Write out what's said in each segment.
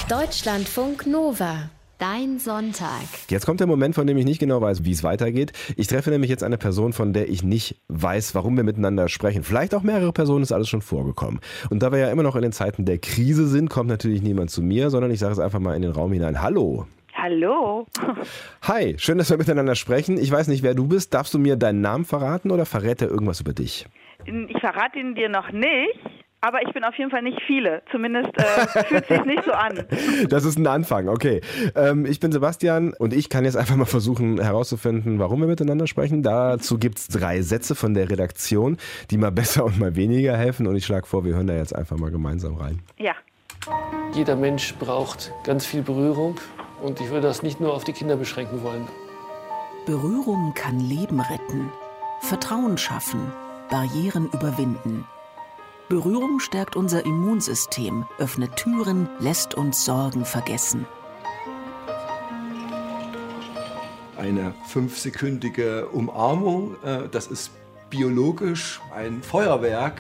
Deutschlandfunk Nova. Dein Sonntag. Jetzt kommt der Moment, von dem ich nicht genau weiß, wie es weitergeht. Ich treffe nämlich jetzt eine Person, von der ich nicht weiß, warum wir miteinander sprechen. Vielleicht auch mehrere Personen, ist alles schon vorgekommen. Und da wir ja immer noch in den Zeiten der Krise sind, kommt natürlich niemand zu mir, sondern ich sage es einfach mal in den Raum hinein. Hallo. Hallo. Hi, schön, dass wir miteinander sprechen. Ich weiß nicht, wer du bist. Darfst du mir deinen Namen verraten oder verrät er irgendwas über dich? Ich verrate ihn dir noch nicht, aber ich bin auf jeden Fall nicht viele. Zumindest fühlt sich nicht so an. Das ist ein Anfang, okay. Ich bin Sebastian und ich kann jetzt einfach mal versuchen herauszufinden, warum wir miteinander sprechen. Dazu gibt es 3 Sätze von der Redaktion, die mal besser und mal weniger helfen. Und ich schlage vor, wir hören da jetzt einfach mal gemeinsam rein. Ja. Jeder Mensch braucht ganz viel Berührung und ich würde das nicht nur auf die Kinder beschränken wollen. Berührung kann Leben retten, Vertrauen schaffen, Barrieren überwinden. Berührung stärkt unser Immunsystem, öffnet Türen, lässt uns Sorgen vergessen. Eine 5-sekündige Umarmung, das ist biologisch ein Feuerwerk.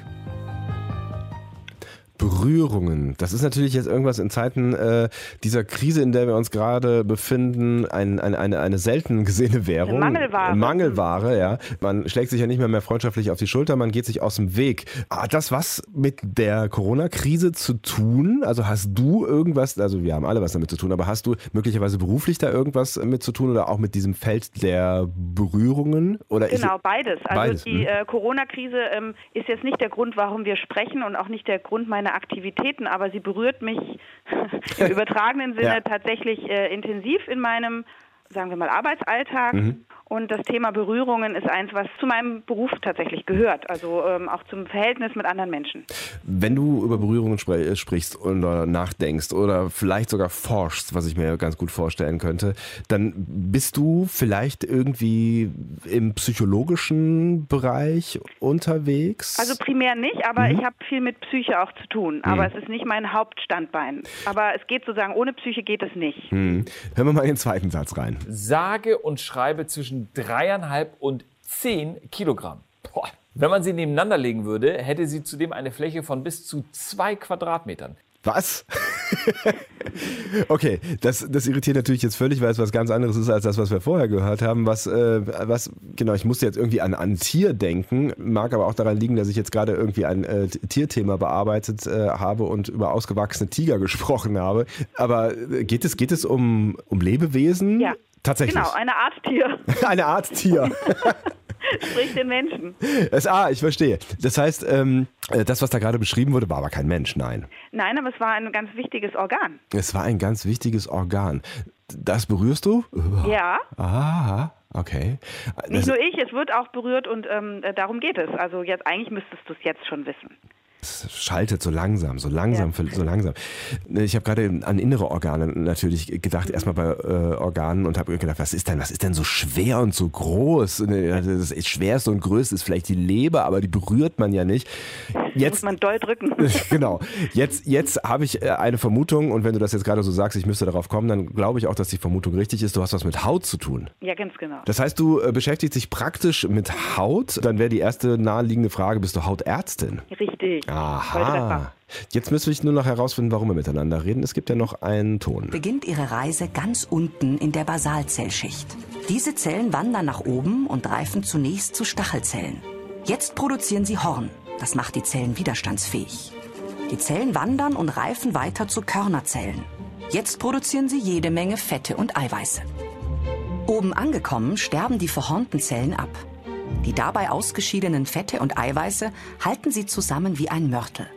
Berührungen. Das ist natürlich jetzt irgendwas in Zeiten dieser Krise, in der wir uns gerade befinden, eine selten gesehene Währung. Mangelware. Mangelware, ja. Man schlägt sich ja nicht mehr freundschaftlich auf die Schulter, man geht sich aus dem Weg. Hat das was mit der Corona-Krise zu tun? Also hast du irgendwas, also wir haben alle was damit zu tun, aber hast du möglicherweise beruflich da irgendwas mit zu tun oder auch mit diesem Feld der Berührungen? Oder Genau, beides. Also beides. Die Corona-Krise ist jetzt nicht der Grund, warum wir sprechen und auch nicht der Grund meiner Aktivitäten, aber sie berührt mich im übertragenen Sinne tatsächlich intensiv in meinem, sagen wir mal, Arbeitsalltag. Und das Thema Berührungen ist eins, was zu meinem Beruf tatsächlich gehört, also auch zum Verhältnis mit anderen Menschen. Wenn du über Berührungen sprichst oder nachdenkst oder vielleicht sogar forschst, was ich mir ganz gut vorstellen könnte, dann bist du vielleicht irgendwie im psychologischen Bereich unterwegs? Also primär nicht, aber ich habe viel mit Psyche auch zu tun. Aber es ist nicht mein Hauptstandbein. Aber es geht sozusagen, ohne Psyche geht es nicht. Hören wir mal in den zweiten Satz rein. Sage und schreibe zwischen 3,5 und 10 Kilogramm. Boah. Wenn man sie nebeneinander legen würde, hätte sie zudem eine Fläche von bis zu 2 Quadratmetern. Was? Okay, das irritiert natürlich jetzt völlig, weil es was ganz anderes ist als das, was wir vorher gehört haben. Genau, ich musste jetzt irgendwie an ein Tier denken, mag aber auch daran liegen, dass ich jetzt gerade irgendwie ein Tierthema bearbeitet habe und über ausgewachsene Tiger gesprochen habe. Aber geht es um Lebewesen? Ja. Tatsächlich. Genau, eine Art Tier. Eine Art Tier. Sprich den Menschen. Ich verstehe. Das heißt, das, was da gerade beschrieben wurde, war aber kein Mensch, nein. Nein, aber es war ein ganz wichtiges Organ. Es war ein ganz wichtiges Organ. Das berührst du? Ja. Ah, okay. Nicht nur ich, es wird auch berührt und darum geht es. Also jetzt eigentlich müsstest du es jetzt schon wissen. Es schaltet so langsam. So langsam. Ich habe gerade an innere Organe natürlich gedacht, erstmal bei Organen und habe gedacht, was ist denn so schwer und so groß? Das Schwerste und Größte ist vielleicht die Leber, aber die berührt man ja nicht. Jetzt muss man doll drücken. Genau. Jetzt habe ich eine Vermutung und wenn du das jetzt gerade so sagst, ich müsste darauf kommen, dann glaube ich auch, dass die Vermutung richtig ist. Du hast was mit Haut zu tun. Ja, ganz genau. Das heißt, du beschäftigst dich praktisch mit Haut. Dann wäre die erste naheliegende Frage, bist du Hautärztin? Richtig. Aha. Jetzt müssen wir nur noch herausfinden, warum wir miteinander reden. Es gibt ja noch einen Ton. Beginnt ihre Reise ganz unten in der Basalzellschicht. Diese Zellen wandern nach oben und reifen zunächst zu Stachelzellen. Jetzt produzieren sie Horn. Das macht die Zellen widerstandsfähig. Die Zellen wandern und reifen weiter zu Körnerzellen. Jetzt produzieren sie jede Menge Fette und Eiweiße. Oben angekommen sterben die verhornten Zellen ab. Die dabei ausgeschiedenen Fette und Eiweiße halten sie zusammen wie ein Mörtel.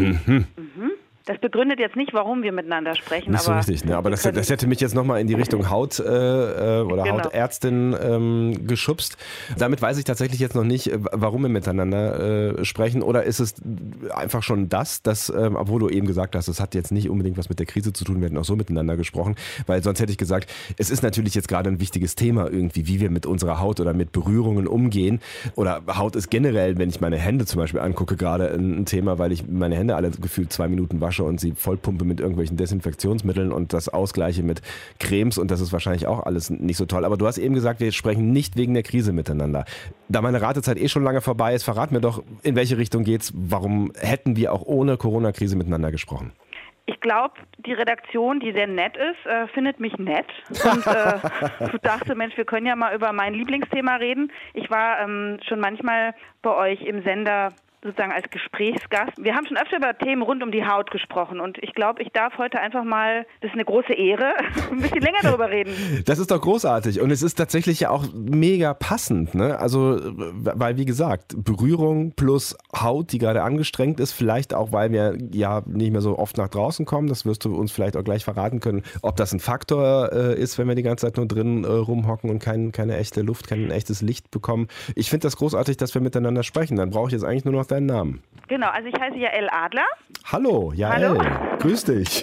Das begründet jetzt nicht, warum wir miteinander sprechen. Nicht so richtig, ne? Aber das hätte mich jetzt nochmal in die Richtung Haut oder Hautärztin geschubst. Damit weiß ich tatsächlich jetzt noch nicht, warum wir miteinander sprechen. Oder ist es einfach schon das, obwohl du eben gesagt hast, es hat jetzt nicht unbedingt was mit der Krise zu tun, wir hätten auch so miteinander gesprochen. Weil sonst hätte ich gesagt, es ist natürlich jetzt gerade ein wichtiges Thema irgendwie, wie wir mit unserer Haut oder mit Berührungen umgehen. Oder Haut ist generell, wenn ich meine Hände zum Beispiel angucke, gerade ein Thema, weil ich meine Hände alle gefühlt 2 Minuten wasche und sie vollpumpe mit irgendwelchen Desinfektionsmitteln und das ausgleiche mit Cremes und das ist wahrscheinlich auch alles nicht so toll. Aber du hast eben gesagt, wir sprechen nicht wegen der Krise miteinander. Da meine Ratezeit schon lange vorbei ist, verrat mir doch, in welche Richtung geht's? Warum hätten wir auch ohne Corona-Krise miteinander gesprochen? Ich glaube, die Redaktion, die sehr nett ist, findet mich nett und dachte, Mensch, wir können ja mal über mein Lieblingsthema reden. Ich war schon manchmal bei euch im Sender sozusagen als Gesprächsgast. Wir haben schon öfter über Themen rund um die Haut gesprochen und ich glaube, ich darf heute einfach mal, das ist eine große Ehre, ein bisschen länger darüber reden. Das ist doch großartig und es ist tatsächlich ja auch mega passend, ne? Also, weil wie gesagt, Berührung plus Haut, die gerade angestrengt ist, vielleicht auch, weil wir ja nicht mehr so oft nach draußen kommen, das wirst du uns vielleicht auch gleich verraten können, ob das ein Faktor ist, wenn wir die ganze Zeit nur drin rumhocken und keine echte Luft, kein echtes Licht bekommen. Ich finde das großartig, dass wir miteinander sprechen, dann brauche ich jetzt eigentlich nur noch deinen Namen. Genau, also ich heiße Jael Adler. Hallo, Jael. Grüß dich.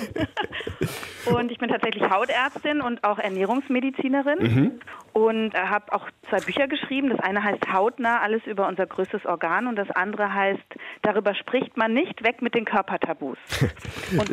Und ich bin tatsächlich Hautärztin und auch Ernährungsmedizinerin und habe auch 2 Bücher geschrieben. Das eine heißt Hautnah, alles über unser größtes Organ und das andere heißt Darüber spricht man nicht, weg mit den Körpertabus. Und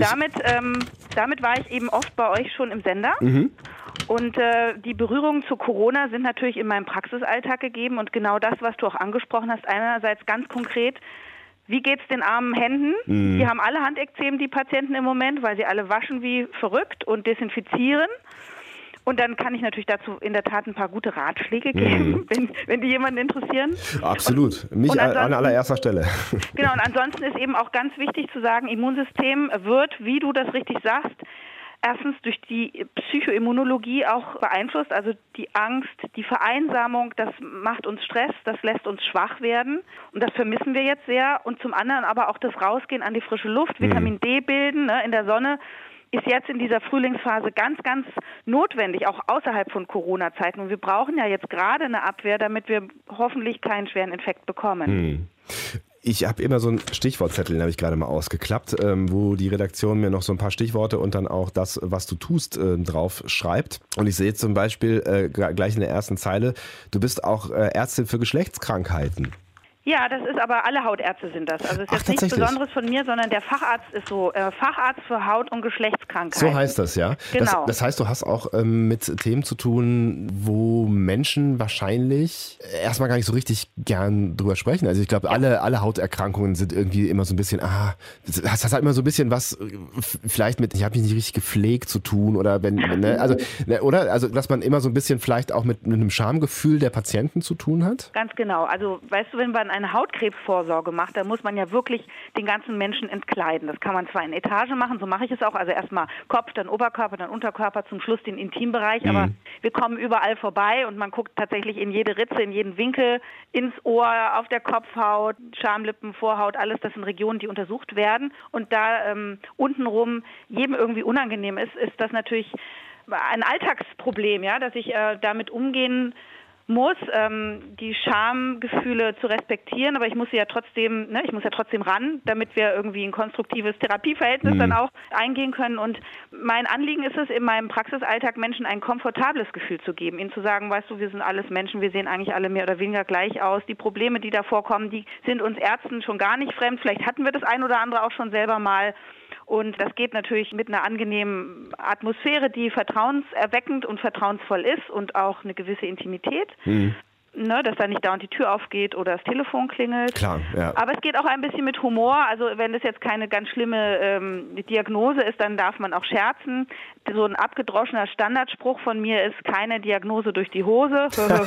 damit war ich eben oft bei euch schon im Sender. Und die Berührungen zu Corona sind natürlich in meinem Praxisalltag gegeben und genau das, was du auch angesprochen hast, einerseits ganz konkret, wie geht's den armen Händen? Die haben alle Handekzem, die Patienten im Moment, weil sie alle waschen wie verrückt und desinfizieren. Und dann kann ich natürlich dazu in der Tat ein paar gute Ratschläge geben, wenn die jemanden interessieren. Absolut. Mich an allererster Stelle. Genau, und ansonsten ist eben auch ganz wichtig zu sagen, Immunsystem wird, wie du das richtig sagst, erstens durch die Psychoimmunologie auch beeinflusst, also die Angst, die Vereinsamung, das macht uns Stress, das lässt uns schwach werden und das vermissen wir jetzt sehr. Und zum anderen aber auch das Rausgehen an die frische Luft, Vitamin D bilden, ne, in der Sonne, ist jetzt in dieser Frühlingsphase ganz, ganz notwendig, auch außerhalb von Corona-Zeiten. Und wir brauchen ja jetzt gerade eine Abwehr, damit wir hoffentlich keinen schweren Infekt bekommen. Ich habe immer so einen Stichwortzettel, den habe ich gerade mal ausgeklappt, wo die Redaktion mir noch so ein paar Stichworte und dann auch das, was du tust, drauf schreibt. Und ich sehe zum Beispiel gleich in der ersten Zeile, du bist auch Ärztin für Geschlechtskrankheiten. Ja, das ist aber, alle Hautärzte sind das. Also es ist jetzt nichts Besonderes von mir, sondern der Facharzt ist so, Facharzt für Haut- und Geschlechtskrankheiten. So heißt das, ja? Genau. Das heißt, du hast auch mit Themen zu tun, wo Menschen wahrscheinlich erstmal gar nicht so richtig gern drüber sprechen. Also ich glaube, alle Hauterkrankungen sind irgendwie immer so ein bisschen, das hat immer so ein bisschen was, vielleicht mit, ich habe mich nicht richtig gepflegt zu tun oder also dass man immer so ein bisschen vielleicht auch mit einem Schamgefühl der Patienten zu tun hat? Ganz genau. Also weißt du, wenn man eine Hautkrebsvorsorge macht, da muss man ja wirklich den ganzen Menschen entkleiden. Das kann man zwar in Etagen machen, so mache ich es auch, also erstmal Kopf, dann Oberkörper, dann Unterkörper, zum Schluss den Intimbereich, aber wir kommen überall vorbei und man guckt tatsächlich in jede Ritze, in jeden Winkel, ins Ohr, auf der Kopfhaut, Schamlippen, Vorhaut, alles, das sind Regionen, die untersucht werden und da untenrum jedem irgendwie unangenehm ist das natürlich ein Alltagsproblem, ja, dass ich damit umgehen muss, die Schamgefühle zu respektieren, aber ich muss ja trotzdem ran, damit wir irgendwie ein konstruktives Therapieverhältnis dann auch eingehen können. Und mein Anliegen ist es, in meinem Praxisalltag Menschen ein komfortables Gefühl zu geben, ihnen zu sagen, weißt du, wir sind alles Menschen, wir sehen eigentlich alle mehr oder weniger gleich aus. Die Probleme, die da vorkommen, die sind uns Ärzten schon gar nicht fremd. Vielleicht hatten wir das ein oder andere auch schon selber mal. Und das geht natürlich mit einer angenehmen Atmosphäre, die vertrauenserweckend und vertrauensvoll ist und auch eine gewisse Intimität. Ne, dass da nicht dauernd die Tür aufgeht oder das Telefon klingelt. Klar, ja. Aber es geht auch ein bisschen mit Humor. Also wenn das jetzt keine ganz schlimme Diagnose ist, dann darf man auch scherzen. So ein abgedroschener Standardspruch von mir ist, keine Diagnose durch die Hose.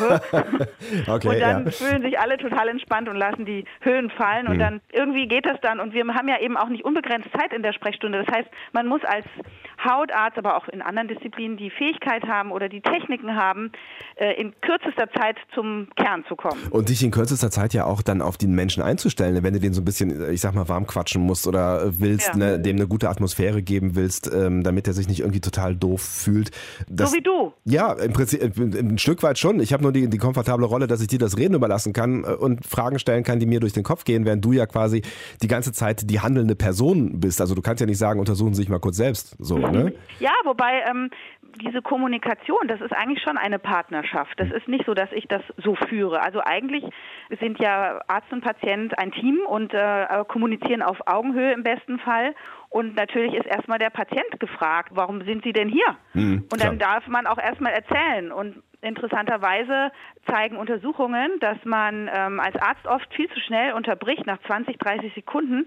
Okay, und dann fühlen sich alle total entspannt und lassen die Höhen fallen. Und dann irgendwie geht das dann. Und wir haben ja eben auch nicht unbegrenzt Zeit in der Sprechstunde. Das heißt, man muss als Hautarzt, aber auch in anderen Disziplinen die Fähigkeit haben oder die Techniken haben, in kürzester Zeit zum Kern zu kommen. Und dich in kürzester Zeit ja auch dann auf den Menschen einzustellen, wenn du den so ein bisschen, ich sag mal, warm quatschen musst oder willst, dem eine gute Atmosphäre geben willst, damit er sich nicht irgendwie total doof fühlt. So wie du. Ja, im Prinzip ein Stück weit schon. Ich habe nur die komfortable Rolle, dass ich dir das Reden überlassen kann und Fragen stellen kann, die mir durch den Kopf gehen, während du ja quasi die ganze Zeit die handelnde Person bist. Also du kannst ja nicht sagen, untersuchen Sie sich mal kurz selbst. So, ne? Ja, wobei diese Kommunikation, das ist eigentlich schon eine Partnerschaft. Das ist nicht so, dass ich das so führe. Also eigentlich sind ja Arzt und Patient ein Team und kommunizieren auf Augenhöhe im besten Fall. Und natürlich ist erstmal der Patient gefragt, warum sind Sie denn hier? Und dann darf man auch erstmal erzählen. Und interessanterweise zeigen Untersuchungen, dass man als Arzt oft viel zu schnell unterbricht nach 20, 30 Sekunden.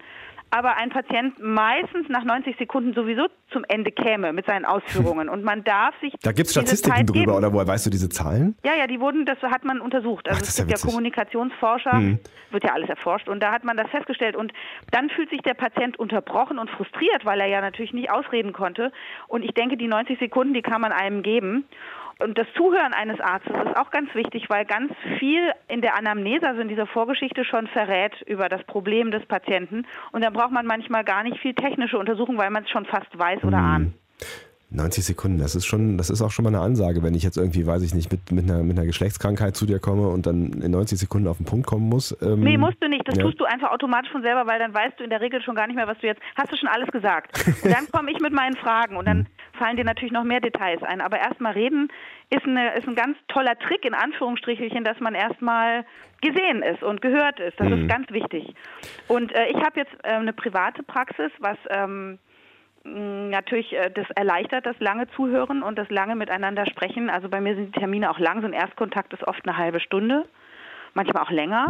aber ein Patient meistens nach 90 Sekunden sowieso zum Ende käme mit seinen Ausführungen. Und man darf sich Da gibt es Statistiken drüber, oder woher weißt du diese Zahlen? Ja, das hat man untersucht. Also es gibt ja Kommunikationsforscher, wird ja alles erforscht und da hat man das festgestellt. Und dann fühlt sich der Patient unterbrochen und frustriert, weil er ja natürlich nicht ausreden konnte. Und ich denke, die 90 Sekunden, die kann man einem geben. Und das Zuhören eines Arztes ist auch ganz wichtig, weil ganz viel in der Anamnese, also in dieser Vorgeschichte schon verrät über das Problem des Patienten. Und dann braucht man manchmal gar nicht viel technische Untersuchung, weil man es schon fast weiß oder ahnt. 90 Sekunden, das ist auch schon mal eine Ansage, wenn ich jetzt irgendwie, weiß ich nicht, mit einer Geschlechtskrankheit zu dir komme und dann in 90 Sekunden auf den Punkt kommen muss. Nee, musst du nicht. Das tust du einfach automatisch von selber, weil dann weißt du in der Regel schon gar nicht mehr, was du jetzt, hast du schon alles gesagt. Und dann komme ich mit meinen Fragen und dann fallen dir natürlich noch mehr Details ein. Aber erstmal reden ist ein ganz toller Trick, in Anführungsstrichelchen, dass man erstmal gesehen ist und gehört ist. Das ist ganz wichtig. Und ich habe jetzt eine private Praxis, was natürlich, das erleichtert das lange Zuhören und das lange miteinander sprechen. Also bei mir sind die Termine auch lang. So ein Erstkontakt ist oft eine halbe Stunde, manchmal auch länger.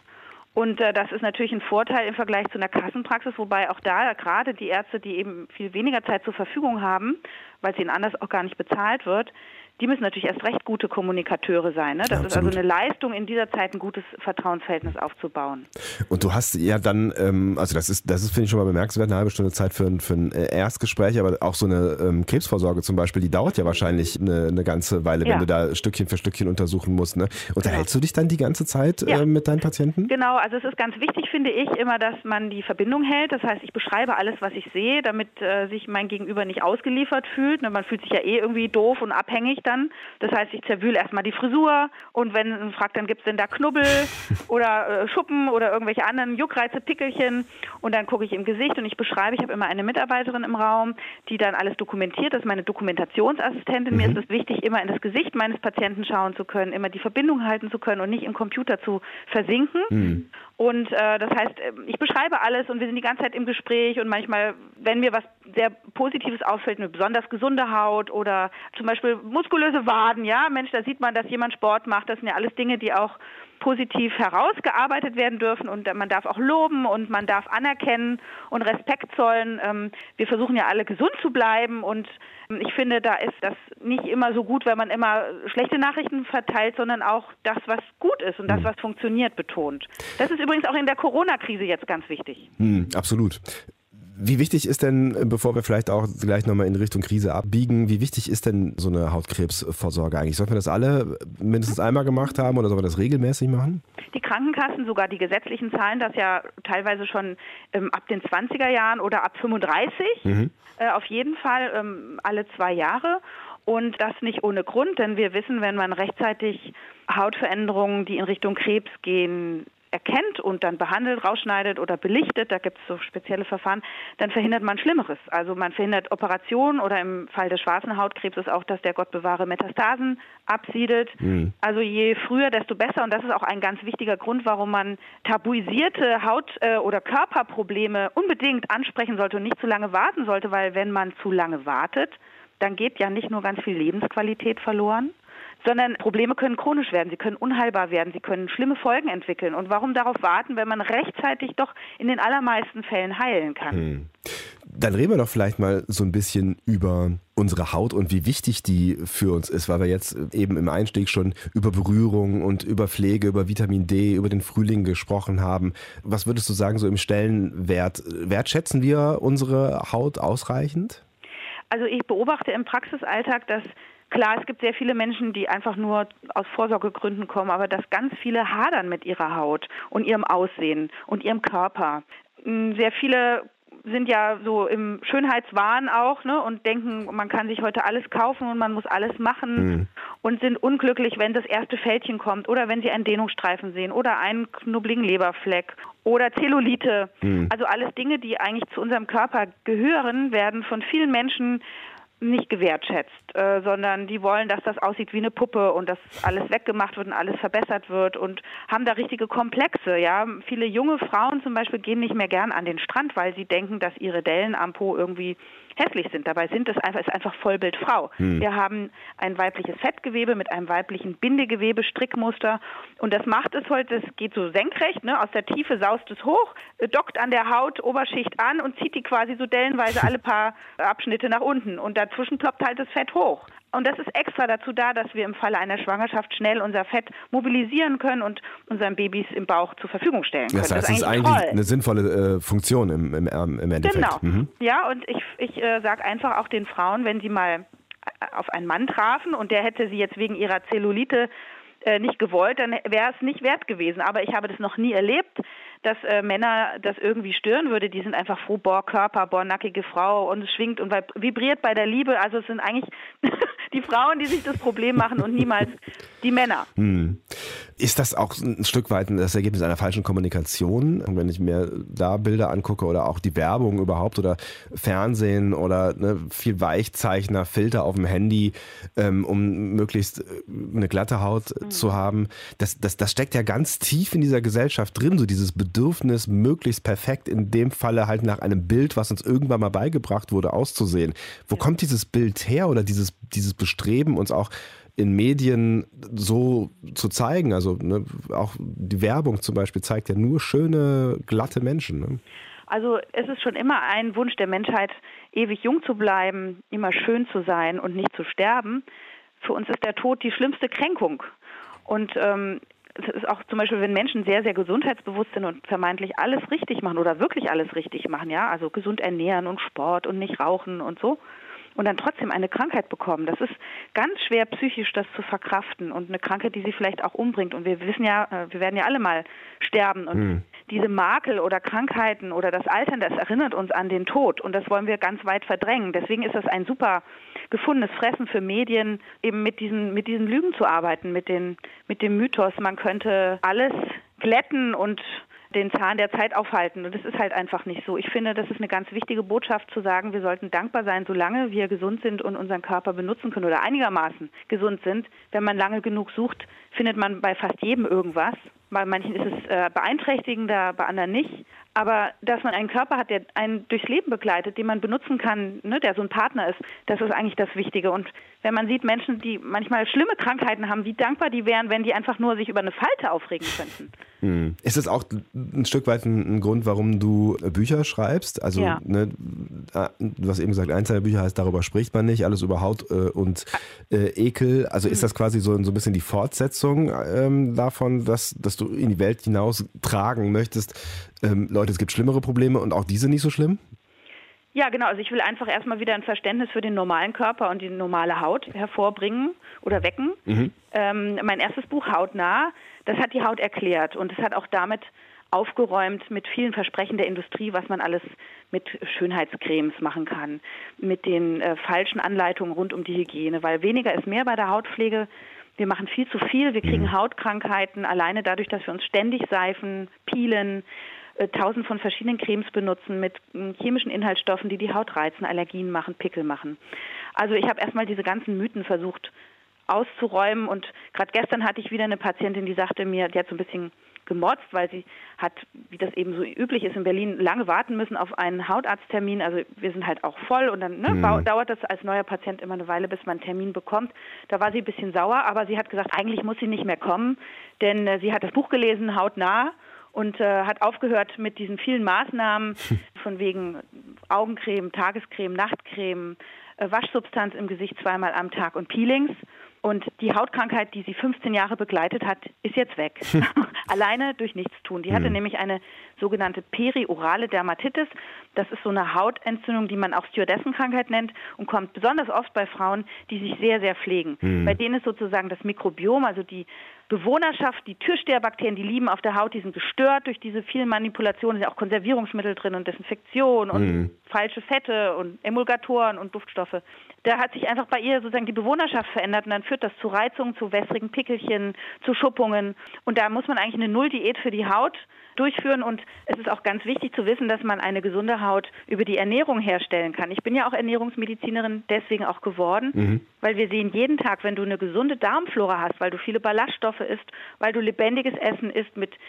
Und das ist natürlich ein Vorteil im Vergleich zu einer Kassenpraxis, wobei auch da gerade die Ärzte, die eben viel weniger Zeit zur Verfügung haben, weil es ihnen anders auch gar nicht bezahlt wird, die müssen natürlich erst recht gute Kommunikateure sein. Ne? Das ist also eine Leistung, in dieser Zeit ein gutes Vertrauensverhältnis aufzubauen. Und du hast ja dann, also das ist finde ich schon mal bemerkenswert, eine halbe Stunde Zeit für ein Erstgespräch, aber auch so eine Krebsvorsorge zum Beispiel, die dauert ja wahrscheinlich eine ganze Weile, wenn du da Stückchen für Stückchen untersuchen musst. Ne? Unterhältst du dich dann die ganze Zeit mit deinen Patienten? Genau, also es ist ganz wichtig, finde ich, immer, dass man die Verbindung hält. Das heißt, ich beschreibe alles, was ich sehe, damit sich mein Gegenüber nicht ausgeliefert fühlt. Man fühlt sich ja irgendwie doof und abhängig dann. Das heißt, ich zerwühle erstmal die Frisur und wenn man fragt, dann gibt es denn da Knubbel oder Schuppen oder irgendwelche anderen Juckreize, Pickelchen und dann gucke ich im Gesicht und ich beschreibe, ich habe immer eine Mitarbeiterin im Raum, die dann alles dokumentiert, das ist meine Dokumentationsassistentin. Mir ist es wichtig, immer in das Gesicht meines Patienten schauen zu können, immer die Verbindung halten zu können und nicht im Computer zu versinken. Und das heißt, ich beschreibe alles und wir sind die ganze Zeit im Gespräch und manchmal, wenn mir was sehr Positives auffällt, eine besonders gesunde Haut oder zum Beispiel muskulöse Waden, ja, Mensch, da sieht man, dass jemand Sport macht, das sind ja alles Dinge, die auch positiv herausgearbeitet werden dürfen und man darf auch loben und man darf anerkennen und Respekt zollen. Wir versuchen ja alle gesund zu bleiben und ich finde, da ist das nicht immer so gut, wenn man immer schlechte Nachrichten verteilt, sondern auch das, was gut ist und das, was funktioniert, betont. Das ist übrigens auch in der Corona-Krise jetzt ganz wichtig. Absolut. Wie wichtig ist denn, bevor wir vielleicht auch gleich nochmal in Richtung Krise abbiegen, wie wichtig ist denn so eine Hautkrebsvorsorge eigentlich? Sollten wir das alle mindestens einmal gemacht haben oder sollen wir das regelmäßig machen? Die Krankenkassen, sogar die gesetzlichen zahlen das ja teilweise schon ab den 20er Jahren oder ab 35, auf jeden Fall alle 2 Jahre. Und das nicht ohne Grund, denn wir wissen, wenn man rechtzeitig Hautveränderungen, die in Richtung Krebs gehen, erkennt und dann behandelt, rausschneidet oder belichtet, da gibt es so spezielle Verfahren, dann verhindert man Schlimmeres. Also man verhindert Operationen oder im Fall des schwarzen Hautkrebses auch, dass der, Gott bewahre, Metastasen absiedelt. Also je früher, desto besser und das ist auch ein ganz wichtiger Grund, warum man tabuisierte Haut- oder Körperprobleme unbedingt ansprechen sollte und nicht zu lange warten sollte, weil wenn man zu lange wartet, dann geht ja nicht nur ganz viel Lebensqualität verloren, sondern Probleme können chronisch werden, sie können unheilbar werden, sie können schlimme Folgen entwickeln. Und warum darauf warten, wenn man rechtzeitig doch in den allermeisten Fällen heilen kann? Dann reden wir doch vielleicht mal so ein bisschen über unsere Haut und wie wichtig die für uns ist, weil wir jetzt eben im Einstieg schon über Berührung und über Pflege, über Vitamin D, über den Frühling gesprochen haben. Was würdest du sagen, so im Stellenwert? Wertschätzen wir unsere Haut ausreichend? Also ich beobachte im Praxisalltag, dass klar, es gibt sehr viele Menschen, die einfach nur aus Vorsorgegründen kommen, aber dass ganz viele hadern mit ihrer Haut und ihrem Aussehen und ihrem Körper. Sehr viele sind ja so im Schönheitswahn auch, ne, und denken, man kann sich heute alles kaufen und man muss alles machen und sind unglücklich, wenn das erste Fältchen kommt oder wenn sie einen Dehnungsstreifen sehen oder einen knubbligen Leberfleck oder Zellulite. Also alles Dinge, die eigentlich zu unserem Körper gehören, werden von vielen Menschen nicht gewertschätzt, sondern die wollen, dass das aussieht wie eine Puppe und dass alles weggemacht wird und alles verbessert wird und haben da richtige Komplexe. Ja, viele junge Frauen zum Beispiel gehen nicht mehr gern an den Strand, weil sie denken, dass ihre Dellen am Po irgendwie hässlich sind. Dabei ist einfach Vollbild Frau. Wir haben ein weibliches Fettgewebe mit einem weiblichen Bindegewebe, Strickmuster. Und das macht es heute, das geht so senkrecht, ne? Aus der Tiefe saust es hoch, dockt an der Haut, Oberschicht an und zieht die quasi so dellenweise alle paar Abschnitte nach unten. Und dazwischen ploppt halt das Fett hoch. Und das ist extra dazu da, dass wir im Falle einer Schwangerschaft schnell unser Fett mobilisieren können und unseren Babys im Bauch zur Verfügung stellen können. Das heißt, es ist eigentlich eine sinnvolle Funktion im Endeffekt. Genau. Ja, und ich sage einfach auch den Frauen, wenn sie mal auf einen Mann trafen und der hätte sie jetzt wegen ihrer Zellulite nicht gewollt, dann wäre es nicht wert gewesen. Aber ich habe das noch nie erlebt, dass Männer das irgendwie stören würde. Die sind einfach froh, boah, Körper, boah, nackige Frau und es schwingt und vibriert bei der Liebe. Also es sind eigentlich die Frauen, die sich das Problem machen und niemals die Männer. Ist das auch ein Stück weit das Ergebnis einer falschen Kommunikation? Wenn ich mir da Bilder angucke oder auch die Werbung überhaupt oder Fernsehen oder viel Weichzeichner, Filter auf dem Handy, um möglichst eine glatte Haut zu haben, das steckt ja ganz tief in dieser Gesellschaft drin, so dieses Bedürfnis, möglichst perfekt, in dem Falle halt nach einem Bild, was uns irgendwann mal beigebracht wurde, auszusehen. Wo kommt dieses Bild her oder dieses Bestreben, uns auch in Medien so zu zeigen? Also auch die Werbung zum Beispiel zeigt ja nur schöne, glatte Menschen. Ne? Also es ist schon immer ein Wunsch der Menschheit, ewig jung zu bleiben, immer schön zu sein und nicht zu sterben. Für uns ist der Tod die schlimmste Kränkung. Und es ist auch zum Beispiel, wenn Menschen sehr, sehr gesundheitsbewusst sind und vermeintlich alles richtig machen oder wirklich alles richtig machen, ja, also gesund ernähren und Sport und nicht rauchen und so, und dann trotzdem eine Krankheit bekommen. Das ist ganz schwer psychisch, das zu verkraften und eine Krankheit, die sie vielleicht auch umbringt. Und wir wissen ja, wir werden ja alle mal sterben. Und diese Makel oder Krankheiten oder das Altern, das erinnert uns an den Tod. Und das wollen wir ganz weit verdrängen. Deswegen ist das ein super gefundenes Fressen für Medien, eben mit diesen Lügen zu arbeiten, mit dem Mythos, man könnte alles glätten und den Zahn der Zeit aufhalten. Und das ist halt einfach nicht so. Ich finde, das ist eine ganz wichtige Botschaft zu sagen, wir sollten dankbar sein, solange wir gesund sind und unseren Körper benutzen können oder einigermaßen gesund sind. Wenn man lange genug sucht, findet man bei fast jedem irgendwas. Bei manchen ist es beeinträchtigender, bei anderen nicht. Aber dass man einen Körper hat, der einen durchs Leben begleitet, den man benutzen kann, der so ein Partner ist, das ist eigentlich das Wichtige. Und wenn man sieht, Menschen, die manchmal schlimme Krankheiten haben, wie dankbar die wären, wenn die einfach nur sich über eine Falte aufregen könnten. Ist es auch ein Stück weit ein Grund, warum du Bücher schreibst? Also, ja. Du hast eben gesagt, eins deiner Bücher heißt, darüber spricht man nicht, alles über Haut und Ekel. Also ist das quasi so ein bisschen die Fortsetzung davon, dass du in die Welt hinaus tragen möchtest, Leute, es gibt schlimmere Probleme und auch diese nicht so schlimm? Ja, genau. Also ich will einfach erstmal wieder ein Verständnis für den normalen Körper und die normale Haut hervorbringen oder wecken. Mein erstes Buch, Hautnah, das hat die Haut erklärt und es hat auch damit aufgeräumt mit vielen Versprechen der Industrie, was man alles mit Schönheitscremes machen kann, mit den falschen Anleitungen rund um die Hygiene, weil weniger ist mehr bei der Hautpflege. Wir machen viel zu viel, wir kriegen Hautkrankheiten, alleine dadurch, dass wir uns ständig seifen, peelen, 1000 von verschiedenen Cremes benutzen mit chemischen Inhaltsstoffen, die die Haut reizen, Allergien machen, Pickel machen. Also ich habe erstmal diese ganzen Mythen versucht auszuräumen und gerade gestern hatte ich wieder eine Patientin, die sagte mir, die hat so ein bisschen gemotzt, weil sie hat, wie das eben so üblich ist in Berlin, lange warten müssen auf einen Hautarzttermin. Also wir sind halt auch voll und dann dauert das als neuer Patient immer eine Weile, bis man einen Termin bekommt. Da war sie ein bisschen sauer, aber sie hat gesagt, eigentlich muss sie nicht mehr kommen, denn sie hat das Buch gelesen, Hautnah, und hat aufgehört mit diesen vielen Maßnahmen von wegen Augencreme, Tagescreme, Nachtcreme, Waschsubstanz im Gesicht 2-mal am Tag und Peelings. Und die Hautkrankheit, die sie 15 Jahre begleitet hat, ist jetzt weg. Alleine durch Nichtstun. Die hatte nämlich eine sogenannte periorale Dermatitis. Das ist so eine Hautentzündung, die man auch Stewardessenkrankheit nennt und kommt besonders oft bei Frauen, die sich sehr, sehr pflegen. Bei denen ist sozusagen das Mikrobiom, also die Bewohnerschaft, die Türsteherbakterien, die lieben auf der Haut, die sind gestört durch diese vielen Manipulationen, sind auch Konservierungsmittel drin und Desinfektion und falsche Fette und Emulgatoren und Duftstoffe. Da hat sich einfach bei ihr sozusagen die Bewohnerschaft verändert und dann führt das zu Reizungen, zu wässrigen Pickelchen, zu Schuppungen. Und da muss man eigentlich eine Nulldiät für die Haut durchführen und es ist auch ganz wichtig zu wissen, dass man eine gesunde Haut über die Ernährung herstellen kann. Ich bin ja auch Ernährungsmedizinerin, deswegen auch geworden, weil wir sehen jeden Tag, wenn du eine gesunde Darmflora hast, weil du viele Ballaststoffe isst, weil du lebendiges Essen isst mit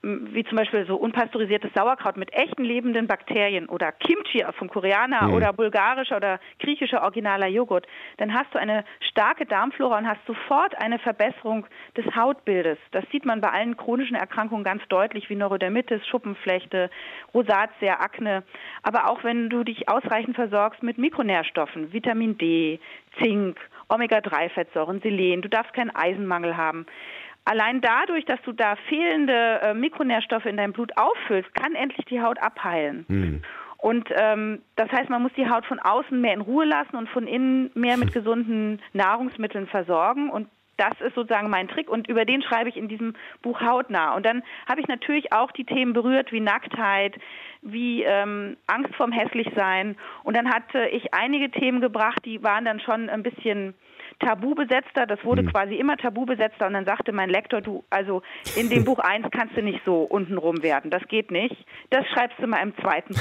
wie zum Beispiel so unpasteurisiertes Sauerkraut mit echten lebenden Bakterien oder Kimchi vom Koreaner oder bulgarischer oder griechischer originaler Joghurt, dann hast du eine starke Darmflora und hast sofort eine Verbesserung des Hautbildes. Das sieht man bei allen chronischen Erkrankungen ganz deutlich, wie Neurodermitis, Schuppenflechte, Rosatia, Akne. Aber auch wenn du dich ausreichend versorgst mit Mikronährstoffen, Vitamin D, Zink, Omega-3-Fettsäuren, Selen, du darfst keinen Eisenmangel haben. Allein dadurch, dass du da fehlende Mikronährstoffe in deinem Blut auffüllst, kann endlich die Haut abheilen. Und das heißt, man muss die Haut von außen mehr in Ruhe lassen und von innen mehr mit gesunden Nahrungsmitteln versorgen. Und das ist sozusagen mein Trick und über den schreibe ich in diesem Buch hautnah. Und dann habe ich natürlich auch die Themen berührt wie Nacktheit, wie Angst vorm Hässlichsein. Und dann hatte ich einige Themen gebracht, die waren dann schon ein bisschen tabubesetzter, das wurde quasi immer tabubesetzter und dann sagte mein Lektor, du, also in dem Buch 1 kannst du nicht so untenrum werden, das geht nicht, das schreibst du mal im zweiten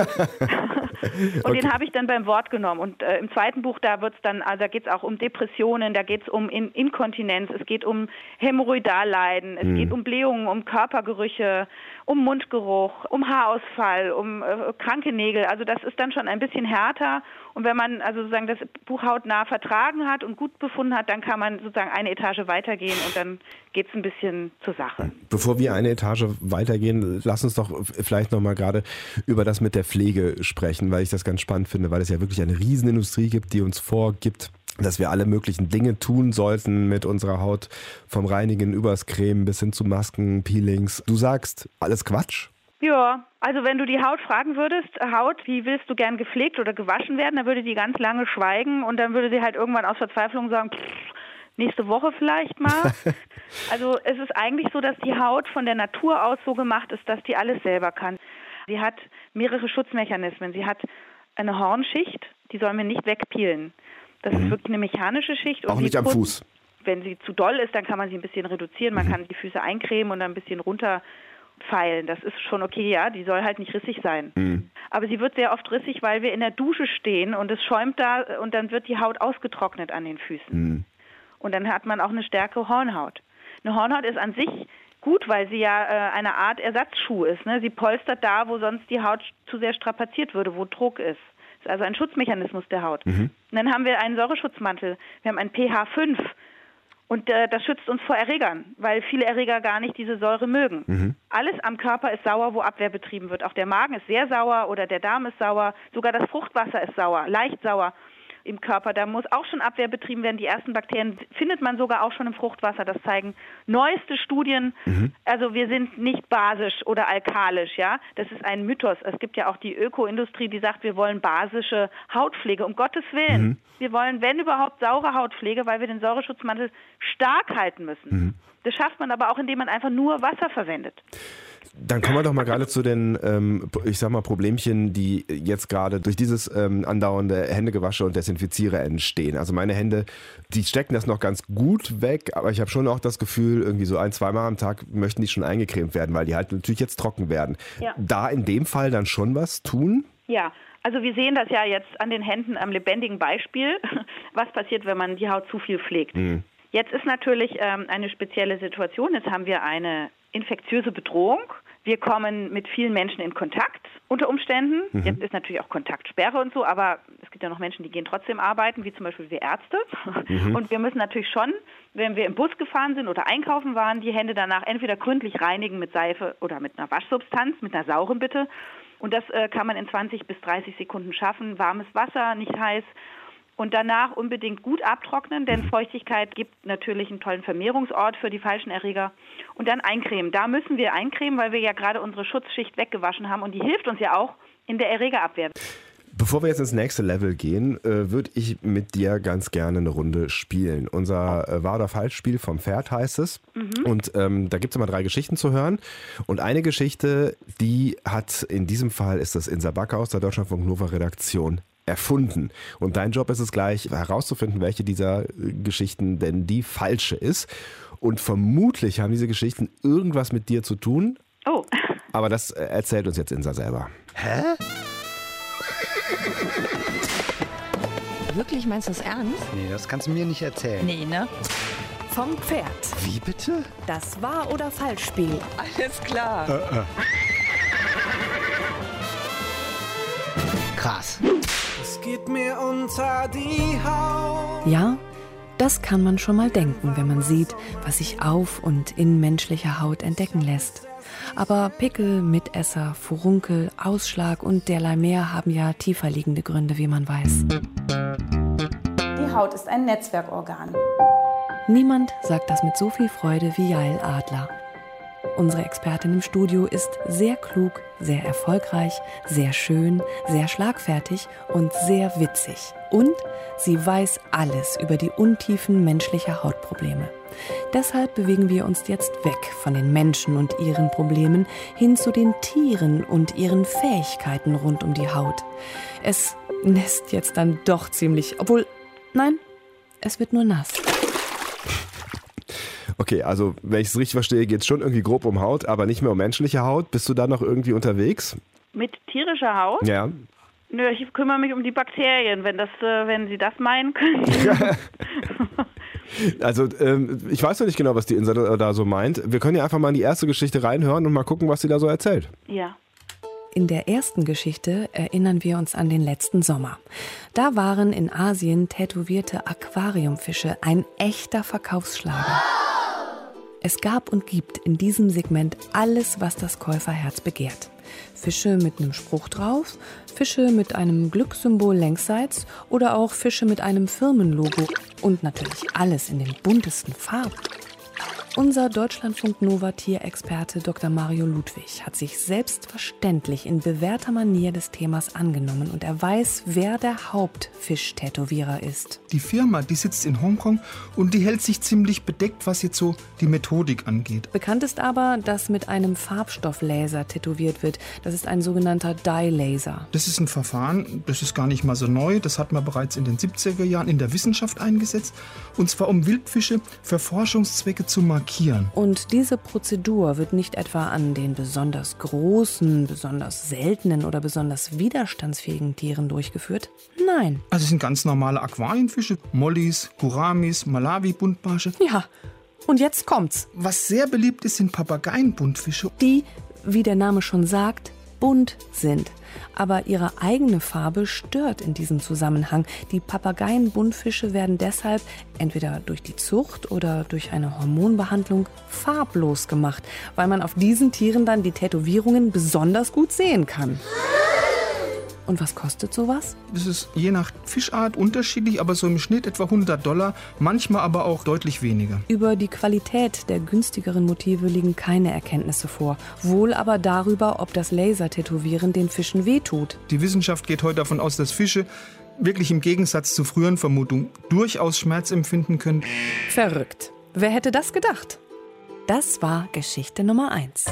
Buch. Und den habe ich dann beim Wort genommen und im zweiten Buch, da wird's dann, also da geht es auch um Depressionen, da geht es um Inkontinenz, es geht um Hämorrhoidalleiden, es geht um Blähungen, um Körpergerüche, um Mundgeruch, um Haarausfall, um kranke Nägel, also das ist dann schon ein bisschen härter und wenn man also sozusagen das Buch hautnah vertragen hat und gut befunden hat, dann kann man sozusagen eine Etage weitergehen und dann geht es ein bisschen zur Sache. Bevor wir eine Etage weitergehen, lass uns doch vielleicht nochmal gerade über das mit der Pflege sprechen, weil ich das ganz spannend finde, weil es ja wirklich eine Riesenindustrie gibt, die uns vorgibt, dass wir alle möglichen Dinge tun sollten mit unserer Haut, vom Reinigen übers Creme bis hin zu Masken, Peelings. Du sagst, alles Quatsch? Ja, also wenn du die Haut fragen würdest, Haut, wie willst du gern gepflegt oder gewaschen werden, dann würde die ganz lange schweigen und dann würde sie halt irgendwann aus Verzweiflung sagen, nächste Woche vielleicht mal. Also es ist eigentlich so, dass die Haut von der Natur aus so gemacht ist, dass die alles selber kann. Sie hat mehrere Schutzmechanismen. Sie hat eine Hornschicht, die sollen wir nicht wegpeelen. Das ist wirklich eine mechanische Schicht. Auch nicht am Fuß. Wenn sie zu doll ist, dann kann man sie ein bisschen reduzieren. Man kann die Füße eincremen und dann ein bisschen runterfeilen. Das ist schon okay, ja. Die soll halt nicht rissig sein. Aber sie wird sehr oft rissig, weil wir in der Dusche stehen und es schäumt da und dann wird die Haut ausgetrocknet an den Füßen. Und dann hat man auch eine stärkere Hornhaut. Eine Hornhaut ist an sich gut, weil sie ja eine Art Ersatzschuh ist. Ne? Sie polstert da, wo sonst die Haut zu sehr strapaziert würde, wo Druck ist. Das ist also ein Schutzmechanismus der Haut. Und dann haben wir einen Säureschutzmantel. Wir haben ein pH 5. Und das schützt uns vor Erregern, weil viele Erreger gar nicht diese Säure mögen. Alles am Körper ist sauer, wo Abwehr betrieben wird. Auch der Magen ist sehr sauer oder der Darm ist sauer. Sogar das Fruchtwasser ist sauer, leicht sauer im Körper. Da muss auch schon Abwehr betrieben werden. Die ersten Bakterien findet man sogar auch schon im Fruchtwasser. Das zeigen neueste Studien. Also wir sind nicht basisch oder alkalisch, ja. Das ist ein Mythos. Es gibt ja auch die Ökoindustrie, die sagt, wir wollen basische Hautpflege. Um Gottes Willen. Wir wollen, wenn überhaupt, saure Hautpflege, weil wir den Säureschutzmantel stark halten müssen. Das schafft man aber auch, indem man einfach nur Wasser verwendet. Dann kommen wir doch mal gerade zu den, ich sag mal, Problemchen, die jetzt gerade durch dieses andauernde Händegewasche und Desinfiziere entstehen. Also meine Hände, die stecken das noch ganz gut weg, aber ich habe schon auch das Gefühl, irgendwie so 1-2 Mal am Tag möchten die schon eingecremt werden, weil die halt natürlich jetzt trocken werden. Ja. Da in dem Fall dann schon was tun? Ja. Also wir sehen das ja jetzt an den Händen am lebendigen Beispiel, was passiert, wenn man die Haut zu viel pflegt. Jetzt ist natürlich eine spezielle Situation. Jetzt haben wir eine infektiöse Bedrohung. Wir kommen mit vielen Menschen in Kontakt unter Umständen. Jetzt ist natürlich auch Kontaktsperre und so, aber es gibt ja noch Menschen, die gehen trotzdem arbeiten, wie zum Beispiel wir Ärzte. Und wir müssen natürlich schon, wenn wir im Bus gefahren sind oder einkaufen waren, die Hände danach entweder gründlich reinigen mit Seife oder mit einer Waschsubstanz, mit einer sauren bitte. Und das kann man in 20 bis 30 Sekunden schaffen. Warmes Wasser, nicht heiß. Und danach unbedingt gut abtrocknen, denn Feuchtigkeit gibt natürlich einen tollen Vermehrungsort für die falschen Erreger. Und dann eincremen. Da müssen wir eincremen, weil wir ja gerade unsere Schutzschicht weggewaschen haben. Und die hilft uns ja auch in der Erregerabwehr. Bevor wir jetzt ins nächste Level gehen, würde ich mit dir ganz gerne eine Runde spielen. Unser Wahr oder Falsch-Spiel vom Pferd heißt es. Und da gibt es immer 3 Geschichten zu hören. Und eine Geschichte, die hat in diesem Fall, ist das Insa Backer aus der Deutschlandfunk Nova Redaktion erfunden. Und dein Job ist es gleich, herauszufinden, welche dieser Geschichten denn die falsche ist. Und vermutlich haben diese Geschichten irgendwas mit dir zu tun. Oh. Aber das erzählt uns jetzt Insa selber. Hä? Wirklich, meinst du das ernst? Nee, das kannst du mir nicht erzählen. Nee, ne? vom Pferd. Wie bitte? Das Wahr- oder Falschspiel. Alles klar. Krass. Es geht mir unter die Haut. Ja, das kann man schon mal denken, wenn man sieht, was sich auf und in menschlicher Haut entdecken lässt. Aber Pickel, Mitesser, Furunkel, Ausschlag und derlei mehr haben ja tiefer liegende Gründe, wie man weiß. Die Haut ist ein Netzwerkorgan. Niemand sagt das mit so viel Freude wie Jael Adler. Unsere Expertin im Studio ist sehr klug, sehr erfolgreich, sehr schön, sehr schlagfertig und sehr witzig. Und sie weiß alles über die Untiefen menschlicher Hautprobleme. Deshalb bewegen wir uns jetzt weg von den Menschen und ihren Problemen hin zu den Tieren und ihren Fähigkeiten rund um die Haut. Es nässt jetzt dann doch ziemlich, obwohl, nein, es wird nur nass. Okay, also wenn ich es richtig verstehe, geht es schon irgendwie grob um Haut, aber nicht mehr um menschliche Haut. Bist du da noch irgendwie unterwegs? Mit tierischer Haut? Ja. Nö, ich kümmere mich um die Bakterien, wenn Sie das meinen können. Also ich weiß noch nicht genau, was die Insel da so meint. Wir können ja einfach mal in die erste Geschichte reinhören und mal gucken, was sie da so erzählt. Ja. In der ersten Geschichte erinnern wir uns an den letzten Sommer. Da waren in Asien tätowierte Aquariumfische ein echter Verkaufsschlager. Es gab und gibt in diesem Segment alles, was das Käuferherz begehrt. Fische mit einem Spruch drauf, Fische mit einem Glückssymbol längsseits oder auch Fische mit einem Firmenlogo und natürlich alles in den buntesten Farben. Unser Deutschlandfunk-Nova-Tierexperte Dr. Mario Ludwig hat sich selbstverständlich in bewährter Manier des Themas angenommen und er weiß, wer der Hauptfischtätowierer ist. Die Firma, die sitzt in Hongkong und die hält sich ziemlich bedeckt, was jetzt so die Methodik angeht. Bekannt ist aber, dass mit einem Farbstofflaser tätowiert wird. Das ist ein sogenannter Dye-Laser. Das ist ein Verfahren, das ist gar nicht mal so neu. Das hat man bereits in den 70er Jahren in der Wissenschaft eingesetzt. Und zwar um Wildfische für Forschungszwecke zu markieren. Und diese Prozedur wird nicht etwa an den besonders großen, besonders seltenen oder besonders widerstandsfähigen Tieren durchgeführt. Nein. Also es sind ganz normale Aquarienfische, Mollis, Gouramis, Malawi-Buntbarsche. Ja, und jetzt kommt's. Was sehr beliebt ist, sind Papageien-Buntfische. Die, wie der Name schon sagt, bunt sind. Aber ihre eigene Farbe stört in diesem Zusammenhang. Die Papageien-Buntfische werden deshalb entweder durch die Zucht oder durch eine Hormonbehandlung farblos gemacht, weil man auf diesen Tieren dann die Tätowierungen besonders gut sehen kann. Und was kostet sowas? Das ist je nach Fischart unterschiedlich, aber so im Schnitt etwa $100, manchmal aber auch deutlich weniger. Über die Qualität der günstigeren Motive liegen keine Erkenntnisse vor. Wohl aber darüber, ob das Lasertätowieren den Fischen wehtut. Die Wissenschaft geht heute davon aus, dass Fische wirklich im Gegensatz zu früheren Vermutungen durchaus Schmerz empfinden können. Verrückt. Wer hätte das gedacht? Das war Geschichte Nummer 1.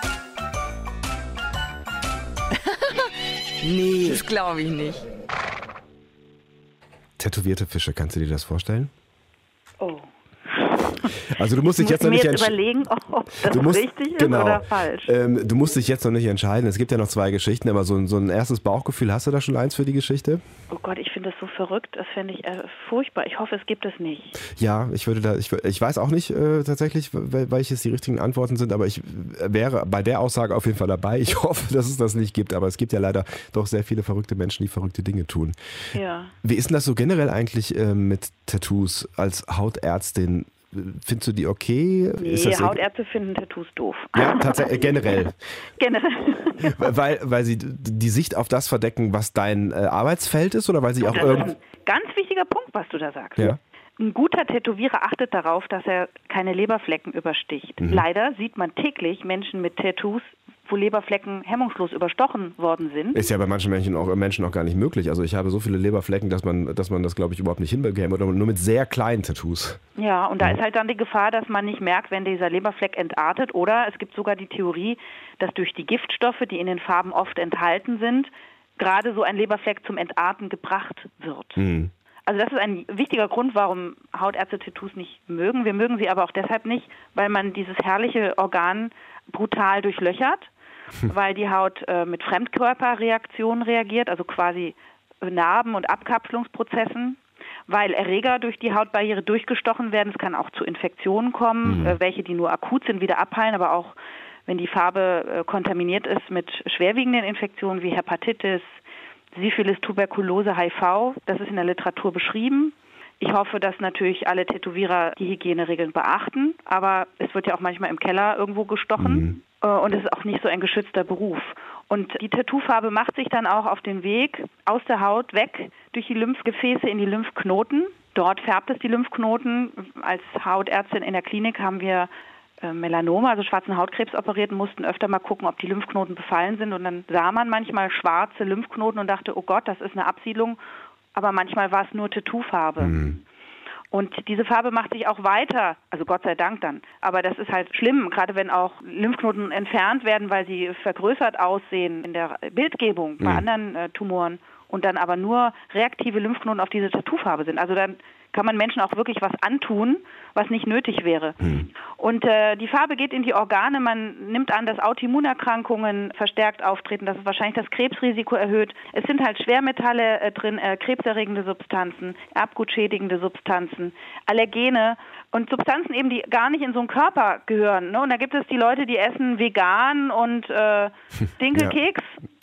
Nee, das glaube ich nicht. Tätowierte Fische, kannst du dir das vorstellen? Oh. Also du musst dich jetzt noch nicht überlegen, ob das richtig ist oder falsch. Du musst dich jetzt noch nicht entscheiden. Es gibt ja noch 2 Geschichten, aber so ein erstes Bauchgefühl, hast du da schon eins für die Geschichte? Oh Gott, ich finde das so verrückt. Das fände ich furchtbar. Ich hoffe, es gibt es nicht. Ja, ich weiß auch nicht tatsächlich, welches die richtigen Antworten sind, aber ich wäre bei der Aussage auf jeden Fall dabei. Ich hoffe, dass es das nicht gibt, aber es gibt ja leider doch sehr viele verrückte Menschen, die verrückte Dinge tun. Ja. Wie ist denn das so generell eigentlich mit Tattoos als Hautärztin? Findest du die okay? Nee, Hautärzte finden Tattoos doof. Ja, tatsächlich, generell. Generell. Weil sie die Sicht auf das verdecken, was dein Arbeitsfeld ist, oder weil sie auch Das ist ein ganz wichtiger Punkt, was du da sagst. Ja. Ein guter Tätowierer achtet darauf, dass er keine Leberflecken übersticht. Mhm. Leider sieht man täglich Menschen mit Tattoos, wo Leberflecken hemmungslos überstochen worden sind. Ist ja bei manchen Menschen auch gar nicht möglich. Also ich habe so viele Leberflecken, dass man das, glaube ich, überhaupt nicht hinbekäme. Oder nur mit sehr kleinen Tattoos. Ja, und da ist halt dann die Gefahr, dass man nicht merkt, wenn dieser Leberfleck entartet. Oder es gibt sogar die Theorie, dass durch die Giftstoffe, die in den Farben oft enthalten sind, gerade so ein Leberfleck zum Entarten gebracht wird. Mhm. Also das ist ein wichtiger Grund, warum Hautärzte Tattoos nicht mögen. Wir mögen sie aber auch deshalb nicht, weil man dieses herrliche Organ brutal durchlöchert, weil die Haut mit Fremdkörperreaktionen reagiert, also quasi Narben und Abkapselungsprozessen, weil Erreger durch die Hautbarriere durchgestochen werden. Es kann auch zu Infektionen kommen, welche, die nur akut sind, wieder abheilen, aber auch wenn die Farbe kontaminiert ist mit schwerwiegenden Infektionen wie Hepatitis, Syphilis, Tuberkulose, HIV. Das ist in der Literatur beschrieben. Ich hoffe, dass natürlich alle Tätowierer die Hygieneregeln beachten, aber es wird ja auch manchmal im Keller irgendwo gestochen und es ist auch nicht so ein geschützter Beruf. Und die Tattoofarbe macht sich dann auch auf den Weg aus der Haut weg durch die Lymphgefäße in die Lymphknoten. Dort färbt es die Lymphknoten. Als Hautärztin in der Klinik haben wir Melanome, also schwarzen Hautkrebs operiert, mussten öfter mal gucken, ob die Lymphknoten befallen sind. Und dann sah man manchmal schwarze Lymphknoten und dachte, oh Gott, das ist eine Absiedlung. Aber manchmal war es nur Tattoofarbe. Und diese Farbe macht sich auch weiter, also Gott sei Dank dann. Aber das ist halt schlimm, gerade wenn auch Lymphknoten entfernt werden, weil sie vergrößert aussehen in der Bildgebung bei anderen Tumoren und dann aber nur reaktive Lymphknoten auf diese Tattoofarbe sind. Also dann kann man Menschen auch wirklich was antun, was nicht nötig wäre. Und die Farbe geht in die Organe. Man nimmt an, dass Autoimmunerkrankungen verstärkt auftreten, dass es wahrscheinlich das Krebsrisiko erhöht. Es sind halt Schwermetalle drin, krebserregende Substanzen, erbgutschädigende Substanzen, Allergene und Substanzen eben, die gar nicht in so einen Körper gehören. Ne? Und da gibt es die Leute, die essen vegan und Dinkelkeks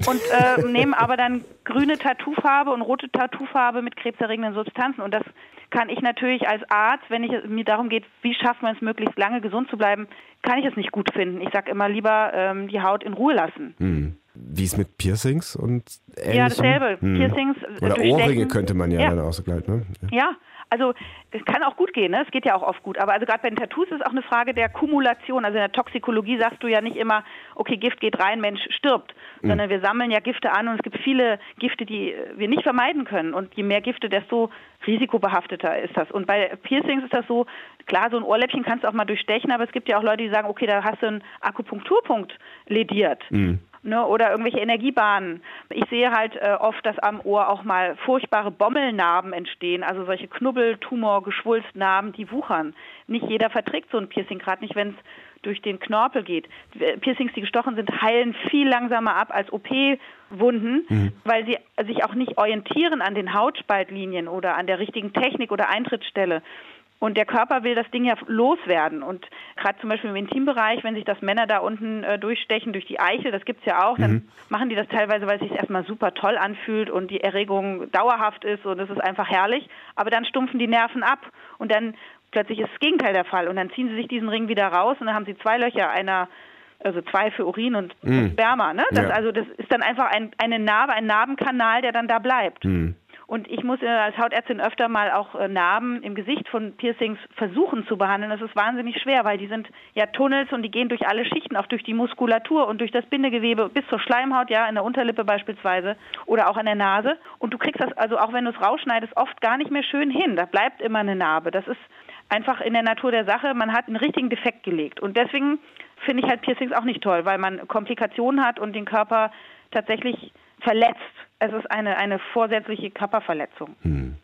und nehmen aber dann grüne Tattoofarbe und rote Tattoofarbe mit krebserregenden Substanzen. Und das kann ich natürlich als Arzt, wenn es mir darum geht, wie schafft man es möglichst lange gesund zu bleiben, kann ich es nicht gut finden. Ich sage immer lieber die Haut in Ruhe lassen. Wie ist mit Piercings und Ähnlichem? Ja, dasselbe. Piercings oder Ohrringe könnte man ja dann auch so gleich, ne? Ja. Also es kann auch gut gehen, ne? Es geht ja auch oft gut. Aber also gerade bei den Tattoos ist es auch eine Frage der Kumulation. Also in der Toxikologie sagst du ja nicht immer, okay, Gift geht rein, Mensch stirbt. Sondern wir sammeln ja Gifte an und es gibt viele Gifte, die wir nicht vermeiden können. Und je mehr Gifte, desto risikobehafteter ist das. Und bei Piercings ist das so, klar, so ein Ohrläppchen kannst du auch mal durchstechen, aber es gibt ja auch Leute, die sagen, okay, da hast du einen Akupunkturpunkt lediert. Ne, oder irgendwelche Energiebahnen. Ich sehe halt oft, dass am Ohr auch mal furchtbare Bommelnarben entstehen, also solche Knubbel-, Tumor-, Geschwulstnarben, die wuchern. Nicht jeder verträgt so ein Piercing, gerade nicht, wenn es durch den Knorpel geht. Piercings, die gestochen sind, heilen viel langsamer ab als OP-Wunden, weil sie sich auch nicht orientieren an den Hautspaltlinien oder an der richtigen Technik oder Eintrittsstelle. Und der Körper will das Ding ja loswerden. Und gerade zum Beispiel im Intimbereich, wenn sich das Männer da unten durchstechen, durch die Eichel, das gibt's ja auch, dann machen die das teilweise, weil es sich erstmal super toll anfühlt und die Erregung dauerhaft ist und es ist einfach herrlich. Aber dann stumpfen die Nerven ab und dann plötzlich ist das Gegenteil der Fall. Und dann ziehen sie sich diesen Ring wieder raus und dann haben sie 2 Löcher, also 2 für Urin und Sperma. Ne? Also das ist dann einfach eine Narbe, ein Narbenkanal, der dann da bleibt. Und ich muss als Hautärztin öfter mal auch Narben im Gesicht von Piercings versuchen zu behandeln. Das ist wahnsinnig schwer, weil die sind ja Tunnels und die gehen durch alle Schichten, auch durch die Muskulatur und durch das Bindegewebe bis zur Schleimhaut, ja, in der Unterlippe beispielsweise oder auch an der Nase. Und du kriegst das also auch, wenn du es rausschneidest, oft gar nicht mehr schön hin. Da bleibt immer eine Narbe. Das ist einfach in der Natur der Sache. Man hat einen richtigen Defekt gelegt. Und deswegen finde ich halt Piercings auch nicht toll, weil man Komplikationen hat und den Körper tatsächlich verletzt. Es ist eine vorsätzliche Körperverletzung. Hören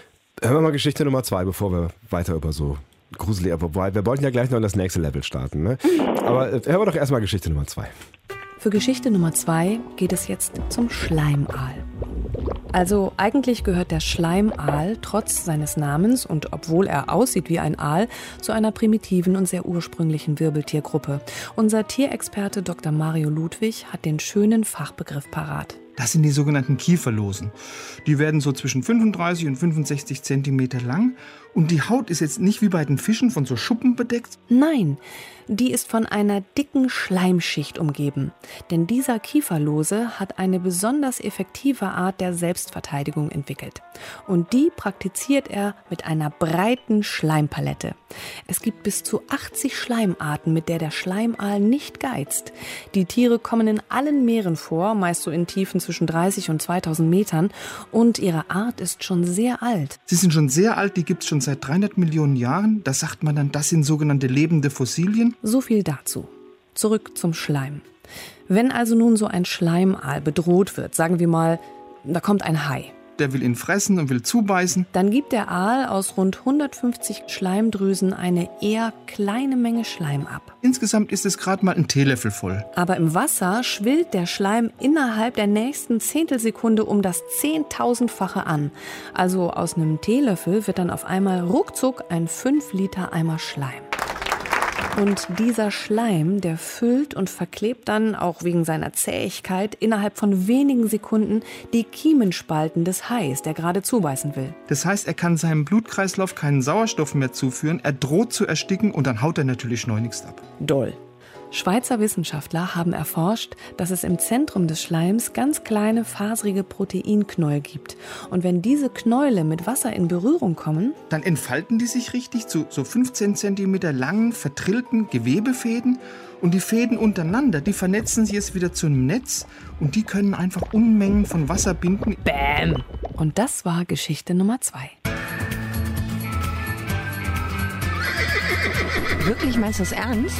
wir mal Geschichte Nummer 2, bevor wir weiter über so gruselige, wobei wir wollten ja gleich noch in das nächste Level starten. Ne? Aber hören wir doch erstmal Geschichte Nummer 2. Für Geschichte Nummer 2 geht es jetzt zum Schleimaal. Also eigentlich gehört der Schleimaal trotz seines Namens und obwohl er aussieht wie ein Aal, zu einer primitiven und sehr ursprünglichen Wirbeltiergruppe. Unser Tierexperte Dr. Mario Ludwig hat den schönen Fachbegriff parat. Das sind die sogenannten Kieferlosen. Die werden so zwischen 35 und 65 Zentimeter lang. Und die Haut ist jetzt nicht wie bei den Fischen von so Schuppen bedeckt. Nein, die ist von einer dicken Schleimschicht umgeben. Denn dieser Kieferlose hat eine besonders effektive Art der Selbstverteidigung entwickelt. Und die praktiziert er mit einer breiten Schleimpalette. Es gibt bis zu 80 Schleimarten, mit der Schleimaal nicht geizt. Die Tiere kommen in allen Meeren vor, meist so in Tiefen zwischen 30 und 2000 Metern. Und ihre Art ist schon sehr alt. Sie sind schon sehr alt, die gibt es schon seit 300 Millionen Jahren. Da sagt man dann, das sind sogenannte lebende Fossilien. So viel dazu. Zurück zum Schleim. Wenn also nun so ein Schleimaal bedroht wird, sagen wir mal, da kommt ein Hai. der will ihn fressen und will zubeißen. Dann gibt der Aal aus rund 150 Schleimdrüsen eine eher kleine Menge Schleim ab. Insgesamt ist es gerade mal ein Teelöffel voll. Aber im Wasser schwillt der Schleim innerhalb der nächsten Zehntelsekunde um das 10.000-fache an. Also aus einem Teelöffel wird dann auf einmal ruckzuck ein 5-Liter-Eimer Schleim. Und dieser Schleim, der füllt und verklebt dann, auch wegen seiner Zähigkeit, innerhalb von wenigen Sekunden die Kiemenspalten des Hais, der gerade zubeißen will. Das heißt, er kann seinem Blutkreislauf keinen Sauerstoff mehr zuführen, er droht zu ersticken und dann haut er natürlich schleunigst ab. Doll. Schweizer Wissenschaftler haben erforscht, dass es im Zentrum des Schleims ganz kleine, faserige Proteinknäuel gibt. Und wenn diese Knäule mit Wasser in Berührung kommen, dann entfalten die sich richtig zu so 15 cm langen, vertrillten Gewebefäden. Und die Fäden untereinander, die vernetzen sich jetzt wieder zu einem Netz und die können einfach Unmengen von Wasser binden. Bäm! Und das war Geschichte Nummer 2. Wirklich, meinst du das ernst?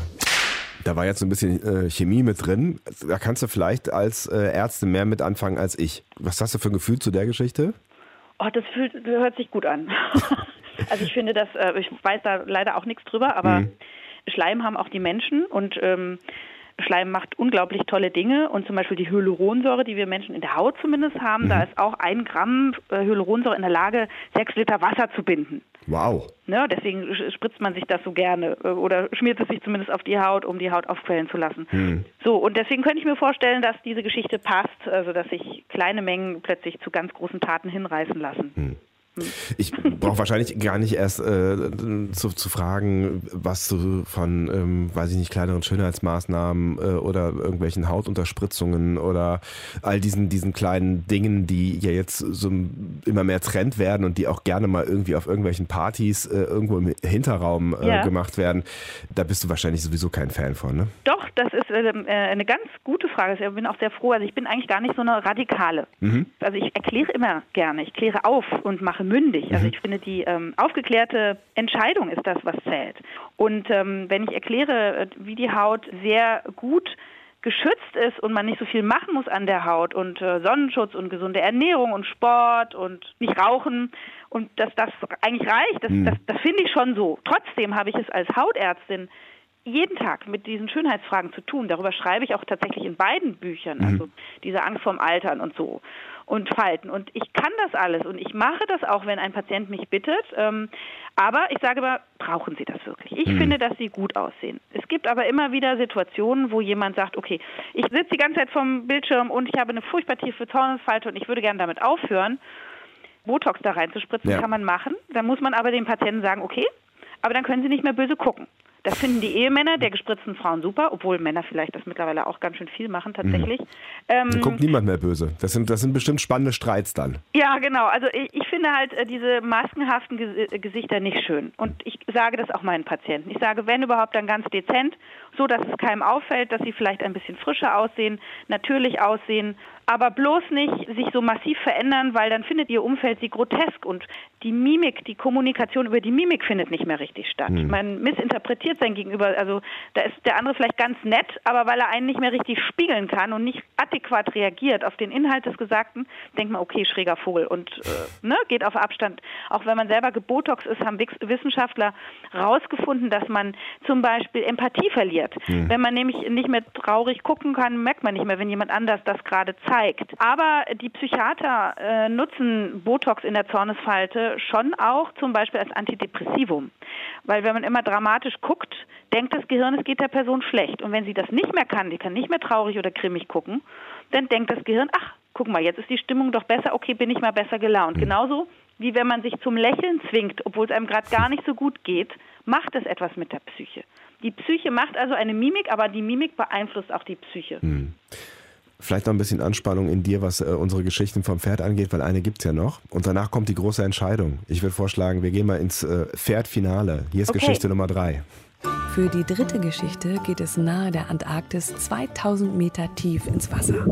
Da war jetzt so ein bisschen Chemie mit drin. Da kannst du vielleicht als Ärztin mehr mit anfangen als ich. Was hast du für ein Gefühl zu der Geschichte? Oh, das hört sich gut an. Also ich finde, ich weiß da leider auch nichts drüber, aber Schleim haben auch die Menschen und Schleim macht unglaublich tolle Dinge und zum Beispiel die Hyaluronsäure, die wir Menschen in der Haut zumindest haben, da ist auch 1 Gramm Hyaluronsäure in der Lage, 6 Liter Wasser zu binden. Wow. Ne, deswegen spritzt man sich das so gerne oder schmiert es sich zumindest auf die Haut, um die Haut aufquellen zu lassen. So, und deswegen könnte ich mir vorstellen, dass diese Geschichte passt, also dass sich kleine Mengen plötzlich zu ganz großen Taten hinreißen lassen. Ich brauche wahrscheinlich gar nicht erst zu fragen, was du von, weiß ich nicht, kleineren Schönheitsmaßnahmen oder irgendwelchen Hautunterspritzungen oder all diesen kleinen Dingen, die ja jetzt so immer mehr Trend werden und die auch gerne mal irgendwie auf irgendwelchen Partys irgendwo im Hinterraum gemacht werden. Da bist du wahrscheinlich sowieso kein Fan von, ne? Doch, das ist eine ganz gute Frage. Ich bin auch sehr froh. Also ich bin eigentlich gar nicht so eine Radikale. Also ich erkläre immer gerne. Ich kläre auf und mache mündig. Also ich finde, die aufgeklärte Entscheidung ist das, was zählt. Und wenn ich erkläre, wie die Haut sehr gut geschützt ist und man nicht so viel machen muss an der Haut und Sonnenschutz und gesunde Ernährung und Sport und nicht rauchen und dass das eigentlich reicht, das finde ich schon so. Trotzdem habe ich es als Hautärztin jeden Tag mit diesen Schönheitsfragen zu tun. Darüber schreibe ich auch tatsächlich in beiden Büchern, also diese Angst vorm Altern und so und Falten. Und ich kann das alles und ich mache das auch, wenn ein Patient mich bittet. Aber ich sage immer, brauchen Sie das wirklich? Ich finde, dass Sie gut aussehen. Es gibt aber immer wieder Situationen, wo jemand sagt, okay, ich sitze die ganze Zeit vorm Bildschirm und ich habe eine furchtbar tiefe Zornesfalte und ich würde gerne damit aufhören, Botox da reinzuspritzen, kann man machen. Dann muss man aber dem Patienten sagen, okay, aber dann können Sie nicht mehr böse gucken. Das finden die Ehemänner der gespritzten Frauen super, obwohl Männer vielleicht das mittlerweile auch ganz schön viel machen tatsächlich. Da guckt niemand mehr böse. Das sind bestimmt spannende Streits dann. Ja, genau. Also ich finde halt diese maskenhaften Gesichter nicht schön. Und ich sage das auch meinen Patienten. Ich sage, wenn überhaupt, dann ganz dezent, so dass es keinem auffällt, dass sie vielleicht ein bisschen frischer aussehen, natürlich aussehen, aber bloß nicht sich so massiv verändern, weil dann findet ihr Umfeld sie grotesk und die Mimik, die Kommunikation über die Mimik findet nicht mehr richtig statt. Man missinterpretiert sein Gegenüber, also da ist der andere vielleicht ganz nett, aber weil er einen nicht mehr richtig spiegeln kann und nicht adäquat reagiert auf den Inhalt des Gesagten, denkt man, okay, schräger Vogel und geht auf Abstand. Auch wenn man selber gebotox ist, haben Wissenschaftler rausgefunden, dass man zum Beispiel Empathie verliert. Wenn man nämlich nicht mehr traurig gucken kann, merkt man nicht mehr, wenn jemand anders das gerade zeigt. Aber die Psychiater nutzen Botox in der Zornesfalte schon auch zum Beispiel als Antidepressivum. Weil wenn man immer dramatisch guckt, denkt das Gehirn, es geht der Person schlecht. Und wenn sie das nicht mehr kann, die kann nicht mehr traurig oder grimmig gucken, dann denkt das Gehirn, ach, guck mal, jetzt ist die Stimmung doch besser, okay, bin ich mal besser gelaunt. Genauso wie wenn man sich zum Lächeln zwingt, obwohl es einem gerade gar nicht so gut geht, macht es etwas mit der Psyche. Die Psyche macht also eine Mimik, aber die Mimik beeinflusst auch die Psyche. Vielleicht noch ein bisschen Anspannung in dir, was unsere Geschichten vom Pferd angeht, weil eine gibt's ja noch. Und danach kommt die große Entscheidung. Ich würde vorschlagen, wir gehen mal ins Pferdfinale. Hier ist Geschichte Nummer 3. Für die dritte Geschichte geht es nahe der Antarktis 2000 Meter tief ins Wasser.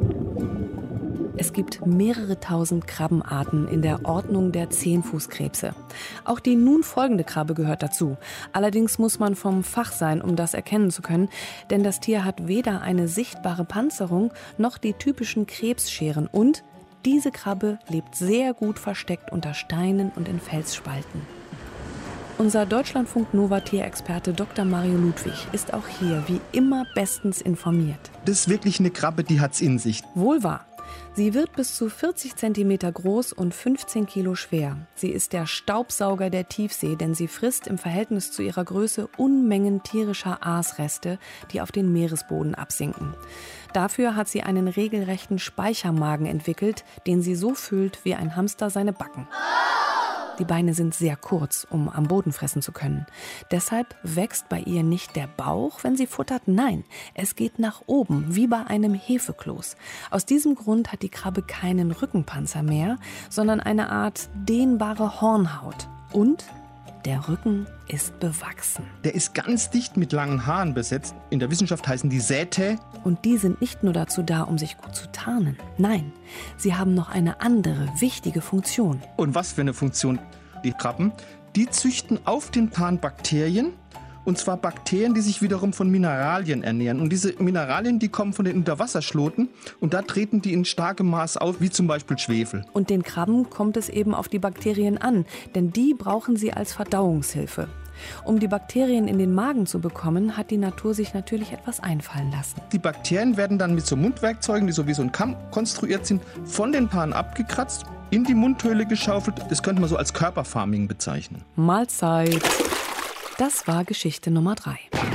Es gibt mehrere tausend Krabbenarten in der Ordnung der Zehnfußkrebse. Auch die nun folgende Krabbe gehört dazu. Allerdings muss man vom Fach sein, um das erkennen zu können, denn das Tier hat weder eine sichtbare Panzerung noch die typischen Krebsscheren und Diese Krabbe lebt sehr gut versteckt unter Steinen und in Felsspalten. Unser Deutschlandfunk-Nova-Tierexperte Dr. Mario Ludwig ist auch hier wie immer bestens informiert. Das ist wirklich eine Krabbe, die hat's in sich. Wohl wahr. Sie wird bis zu 40 cm groß und 15 Kilo schwer. Sie ist der Staubsauger der Tiefsee, denn sie frisst im Verhältnis zu ihrer Größe Unmengen tierischer Aasreste, die auf den Meeresboden absinken. Dafür hat sie einen regelrechten Speichermagen entwickelt, den sie so füllt wie ein Hamster seine Backen. Die Beine sind sehr kurz, um am Boden fressen zu können. Deshalb wächst bei ihr nicht der Bauch, wenn sie futtert. Nein, es geht nach oben, wie bei einem Hefekloß. Aus diesem Grund hat die Krabbe keinen Rückenpanzer mehr, sondern eine Art dehnbare Hornhaut. Und der Rücken ist bewachsen. Der ist ganz dicht mit langen Haaren besetzt. In der Wissenschaft heißen die Säte. Und die sind nicht nur dazu da, um sich gut zu tarnen. Nein, sie haben noch eine andere, wichtige Funktion. Und was für eine Funktion? Die Krabben, die züchten auf den Tarn Bakterien. Und zwar Bakterien, die sich wiederum von Mineralien ernähren. Und diese Mineralien, die kommen von den Unterwasserschloten. Und da treten die in starkem Maß auf, wie zum Beispiel Schwefel. Und den Krabben kommt es eben auf die Bakterien an. Denn die brauchen sie als Verdauungshilfe. Um die Bakterien in den Magen zu bekommen, hat die Natur sich natürlich etwas einfallen lassen. Die Bakterien werden dann mit so Mundwerkzeugen, die so wie so ein Kamm konstruiert sind, von den Paaren abgekratzt, in die Mundhöhle geschaufelt. Das könnte man so als Körperfarming bezeichnen. Mahlzeit. Das war Geschichte Nummer 3.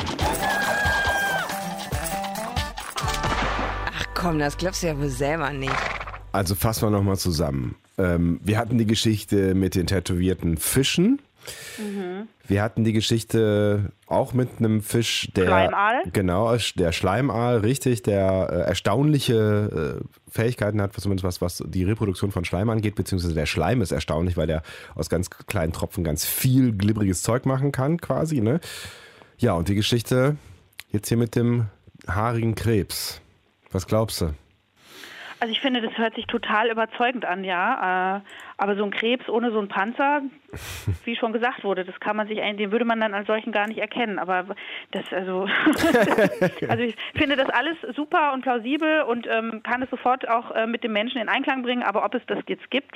Ach komm, das glaubst du ja wohl selber nicht. Also fassen wir nochmal zusammen. Wir hatten die Geschichte mit den tätowierten Fischen. Mhm. Wir hatten die Geschichte auch mit einem Fisch, der Schleimaal. Genau, der Schleimaal, richtig, der erstaunliche Fähigkeiten hat, zumindest was die Reproduktion von Schleim angeht, beziehungsweise der Schleim ist erstaunlich, weil der aus ganz kleinen Tropfen ganz viel glibberiges Zeug machen kann, quasi, ne? Ja, und die Geschichte jetzt hier mit dem haarigen Krebs. Was glaubst du? Also ich finde, das hört sich total überzeugend an, ja. Aber so ein Krebs ohne so einen Panzer, wie schon gesagt wurde, das kann man sich, den würde man dann als solchen gar nicht erkennen. Aber das, also ich finde das alles super und plausibel und kann es sofort auch mit dem Menschen in Einklang bringen. Aber ob es das jetzt gibt,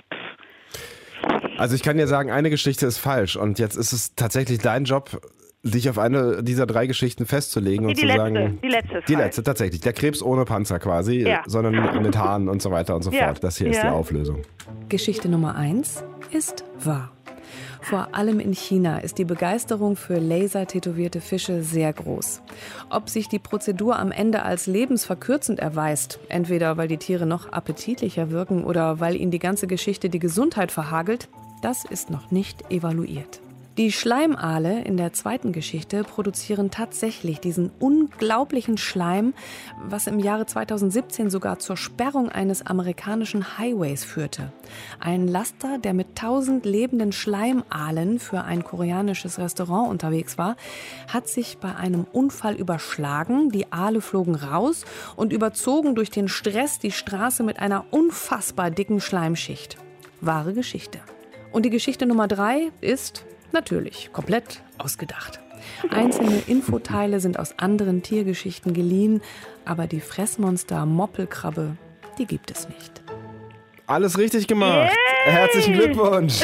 Also ich kann dir sagen, eine Geschichte ist falsch und jetzt ist es tatsächlich dein Job, dich auf eine dieser 3 Geschichten festzulegen und zu sagen... Die letzte, tatsächlich. Der Krebs ohne Panzer quasi, sondern mit Haaren und so weiter und so fort. Das hier ist die Auflösung. Geschichte Nummer 1 ist wahr. Vor allem in China ist die Begeisterung für lasertätowierte Fische sehr groß. Ob sich die Prozedur am Ende als lebensverkürzend erweist, entweder weil die Tiere noch appetitlicher wirken oder weil ihnen die ganze Geschichte die Gesundheit verhagelt, das ist noch nicht evaluiert. Die Schleimaale in der zweiten Geschichte produzieren tatsächlich diesen unglaublichen Schleim, was im Jahre 2017 sogar zur Sperrung eines amerikanischen Highways führte. Ein Laster, der mit 1000 lebenden Schleimaalen für ein koreanisches Restaurant unterwegs war, hat sich bei einem Unfall überschlagen. Die Aale flogen raus und überzogen durch den Stress die Straße mit einer unfassbar dicken Schleimschicht. Wahre Geschichte. Und die Geschichte Nummer 3 ist... natürlich, komplett ausgedacht. Einzelne Infoteile sind aus anderen Tiergeschichten geliehen, aber die Fressmonster-Moppelkrabbe, die gibt es nicht. Alles richtig gemacht. Yay! Herzlichen Glückwunsch.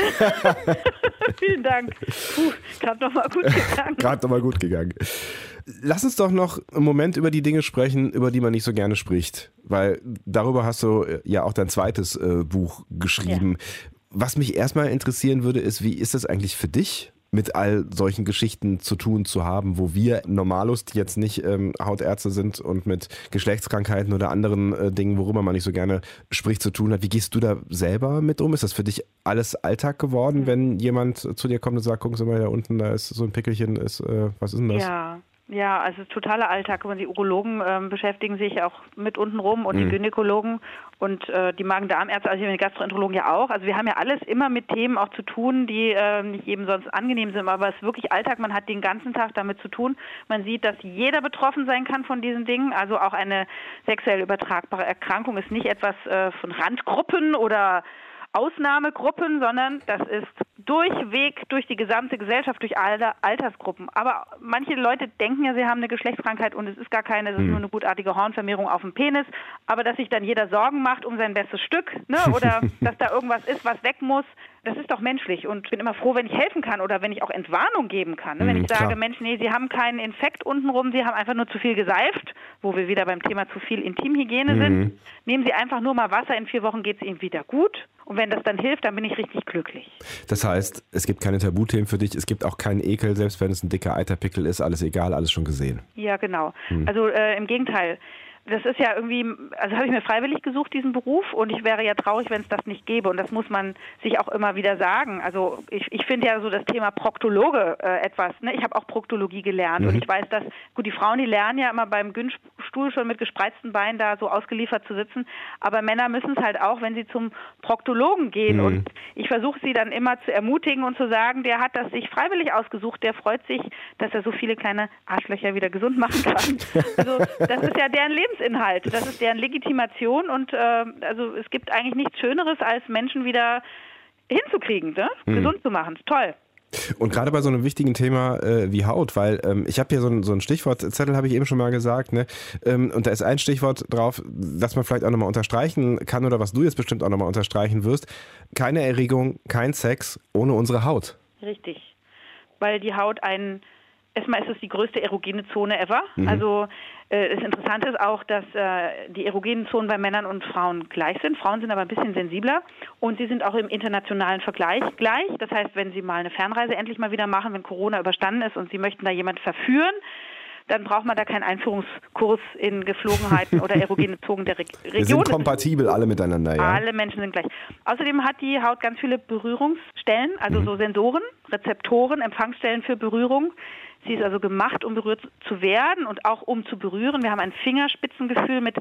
Vielen Dank. Gerade nochmal gut gegangen. Lass uns doch noch einen Moment über die Dinge sprechen, über die man nicht so gerne spricht. Weil darüber hast du ja auch dein zweites Buch geschrieben. Ja. Was mich erstmal interessieren würde, ist, wie ist es eigentlich für dich, mit all solchen Geschichten zu tun zu haben, wo wir Normalos, die jetzt nicht Hautärzte sind und mit Geschlechtskrankheiten oder anderen Dingen, worüber man nicht so gerne spricht, zu tun hat. Wie gehst du da selber mit um? Ist das für dich alles Alltag geworden, wenn jemand zu dir kommt und sagt, gucken Sie mal, da unten, da ist so ein Pickelchen, was ist denn das? Ja, also totaler Alltag. Und die Urologen beschäftigen sich auch mit untenrum und die Gynäkologen und die Magen-Darm-Ärzte, also die Gastroenterologen ja auch. Also wir haben ja alles immer mit Themen auch zu tun, die nicht jedem sonst angenehm sind, aber es ist wirklich Alltag. Man hat den ganzen Tag damit zu tun. Man sieht, dass jeder betroffen sein kann von diesen Dingen. Also auch eine sexuell übertragbare Erkrankung ist nicht etwas von Randgruppen oder Ausnahmegruppen, sondern das ist durchweg durch die gesamte Gesellschaft, durch alle Altersgruppen. Aber manche Leute denken ja, sie haben eine Geschlechtskrankheit und es ist gar keine, es ist nur eine gutartige Hornvermehrung auf dem Penis. Aber dass sich dann jeder Sorgen macht um sein bestes Stück, ne? Oder dass da irgendwas ist, was weg muss, das ist doch menschlich. Und ich bin immer froh, wenn ich helfen kann oder wenn ich auch Entwarnung geben kann. Ne? Wenn ich sage, Mensch, nee, Sie haben keinen Infekt untenrum, Sie haben einfach nur zu viel geseift, wo wir wieder beim Thema zu viel Intimhygiene sind. Nehmen Sie einfach nur mal Wasser, in 4 Wochen geht es Ihnen wieder gut. Und wenn das dann hilft, dann bin ich richtig glücklich. Das heißt, es gibt keine Tabuthemen für dich, es gibt auch keinen Ekel, selbst wenn es ein dicker Eiterpickel ist, alles egal, alles schon gesehen. Ja, genau. Also im Gegenteil. Das ist ja irgendwie, also habe ich mir freiwillig gesucht, diesen Beruf, und ich wäre ja traurig, wenn es das nicht gäbe, und das muss man sich auch immer wieder sagen. Also ich finde ja so das Thema Proktologe etwas, ne? Ich habe auch Proktologie gelernt und ich weiß, dass, gut, die Frauen, die lernen ja immer beim Gynstuhl schon mit gespreizten Beinen da so ausgeliefert zu sitzen, aber Männer müssen es halt auch, wenn sie zum Proktologen gehen, und ich versuche sie dann immer zu ermutigen und zu sagen, der hat das sich freiwillig ausgesucht, der freut sich, dass er so viele kleine Arschlöcher wieder gesund machen kann. Also das ist ja deren Lebensinhalt, das ist deren Legitimation, und also es gibt eigentlich nichts Schöneres, als Menschen wieder hinzukriegen, ne? Gesund zu machen. Toll. Und gerade bei so einem wichtigen Thema wie Haut, weil ich habe hier so ein Stichwortzettel, habe ich eben schon mal gesagt, ne? Und da ist ein Stichwort drauf, das man vielleicht auch nochmal unterstreichen kann oder was du jetzt bestimmt auch nochmal unterstreichen wirst. Keine Erregung, kein Sex ohne unsere Haut. Richtig, weil die Haut erstmal ist es die größte erogene Zone ever. Also das Interessante ist auch, dass die erogenen Zonen bei Männern und Frauen gleich sind. Frauen sind aber ein bisschen sensibler und sie sind auch im internationalen Vergleich gleich. Das heißt, wenn Sie mal eine Fernreise endlich mal wieder machen, wenn Corona überstanden ist und Sie möchten da jemanden verführen, dann braucht man da keinen Einführungskurs in Geflogenheiten oder erogene Zonen der Region. Wir sind kompatibel alle miteinander, ja. Alle Menschen sind gleich. Außerdem hat die Haut ganz viele Berührungsstellen, also so Sensoren, Rezeptoren, Empfangsstellen für Berührung. Sie ist also gemacht, um berührt zu werden und auch um zu berühren. Wir haben ein Fingerspitzengefühl mit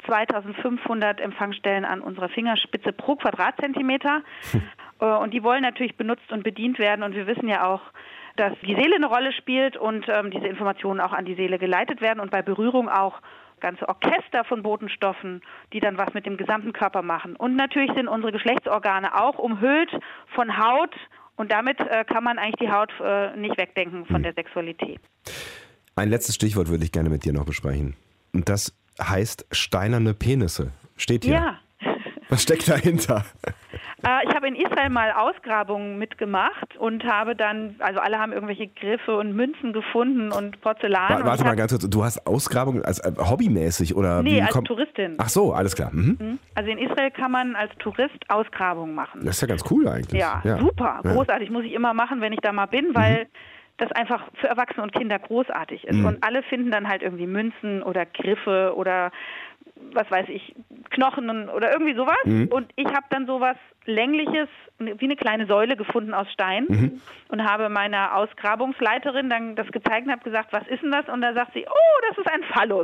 2500 Empfangsstellen an unserer Fingerspitze pro Quadratzentimeter. Und die wollen natürlich benutzt und bedient werden. Und wir wissen ja auch, dass die Seele eine Rolle spielt und diese Informationen auch an die Seele geleitet werden. Und bei Berührung auch ganze Orchester von Botenstoffen, die dann was mit dem gesamten Körper machen. Und natürlich sind unsere Geschlechtsorgane auch umhüllt von Haut. Und damit kann man eigentlich die Haut nicht wegdenken von der Sexualität. Ein letztes Stichwort würde ich gerne mit dir noch besprechen. Und das heißt steinerne Penisse. Steht hier. Ja. Was steckt dahinter? Ich habe in Israel mal Ausgrabungen mitgemacht und habe dann, also alle haben irgendwelche Griffe und Münzen gefunden und Porzellan. Warte mal ganz kurz, du hast Ausgrabungen als hobbymäßig oder? Nee, als Touristin. Ach so, alles klar. Also in Israel kann man als Tourist Ausgrabungen machen. Das ist ja ganz cool eigentlich. Ja, super, großartig, muss ich immer machen, wenn ich da mal bin, weil das einfach für Erwachsene und Kinder großartig ist. Und alle finden dann halt irgendwie Münzen oder Griffe oder was weiß ich, Knochen oder irgendwie sowas. Und ich habe dann sowas Längliches, wie eine kleine Säule gefunden aus Stein und habe meiner Ausgrabungsleiterin dann das gezeigt und habe gesagt, was ist denn das? Und da sagt sie, oh, das ist ein Phallus.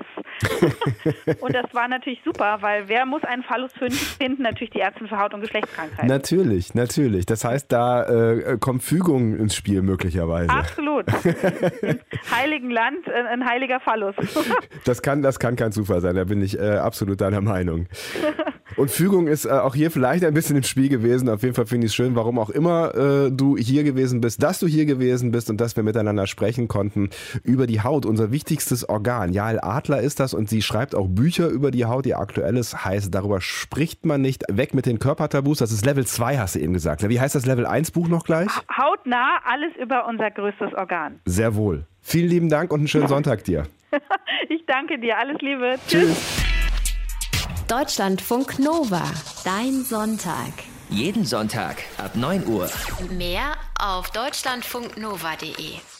Und das war natürlich super, weil wer muss einen Phallus finden? Natürlich die Ärzte für Haut- und Geschlechtskrankheiten. Natürlich, natürlich. Das heißt, da kommt Fügung ins Spiel möglicherweise. Absolut. Im Heiligen Land ein heiliger Phallus. Das kann kein Zufall sein, da bin ich absolut deiner Meinung. Und Fügung ist auch hier vielleicht ein bisschen im Spiel gewesen. Auf jeden Fall finde ich es schön, warum auch immer du hier gewesen bist, dass du hier gewesen bist und dass wir miteinander sprechen konnten über die Haut, unser wichtigstes Organ. Jael Adler ist das und sie schreibt auch Bücher über die Haut. Ihr aktuelles heißt, darüber spricht man nicht. Weg mit den Körpertabus. Das ist Level 2, hast du eben gesagt. Wie heißt das Level 1 Buch noch gleich? Hautnah, alles über unser größtes Organ. Sehr wohl. Vielen lieben Dank und einen schönen Sonntag dir. Ich danke dir. Alles Liebe. Tschüss. Deutschlandfunk Nova. Dein Sonntag. Jeden Sonntag ab 9 Uhr. Mehr auf deutschlandfunknova.de.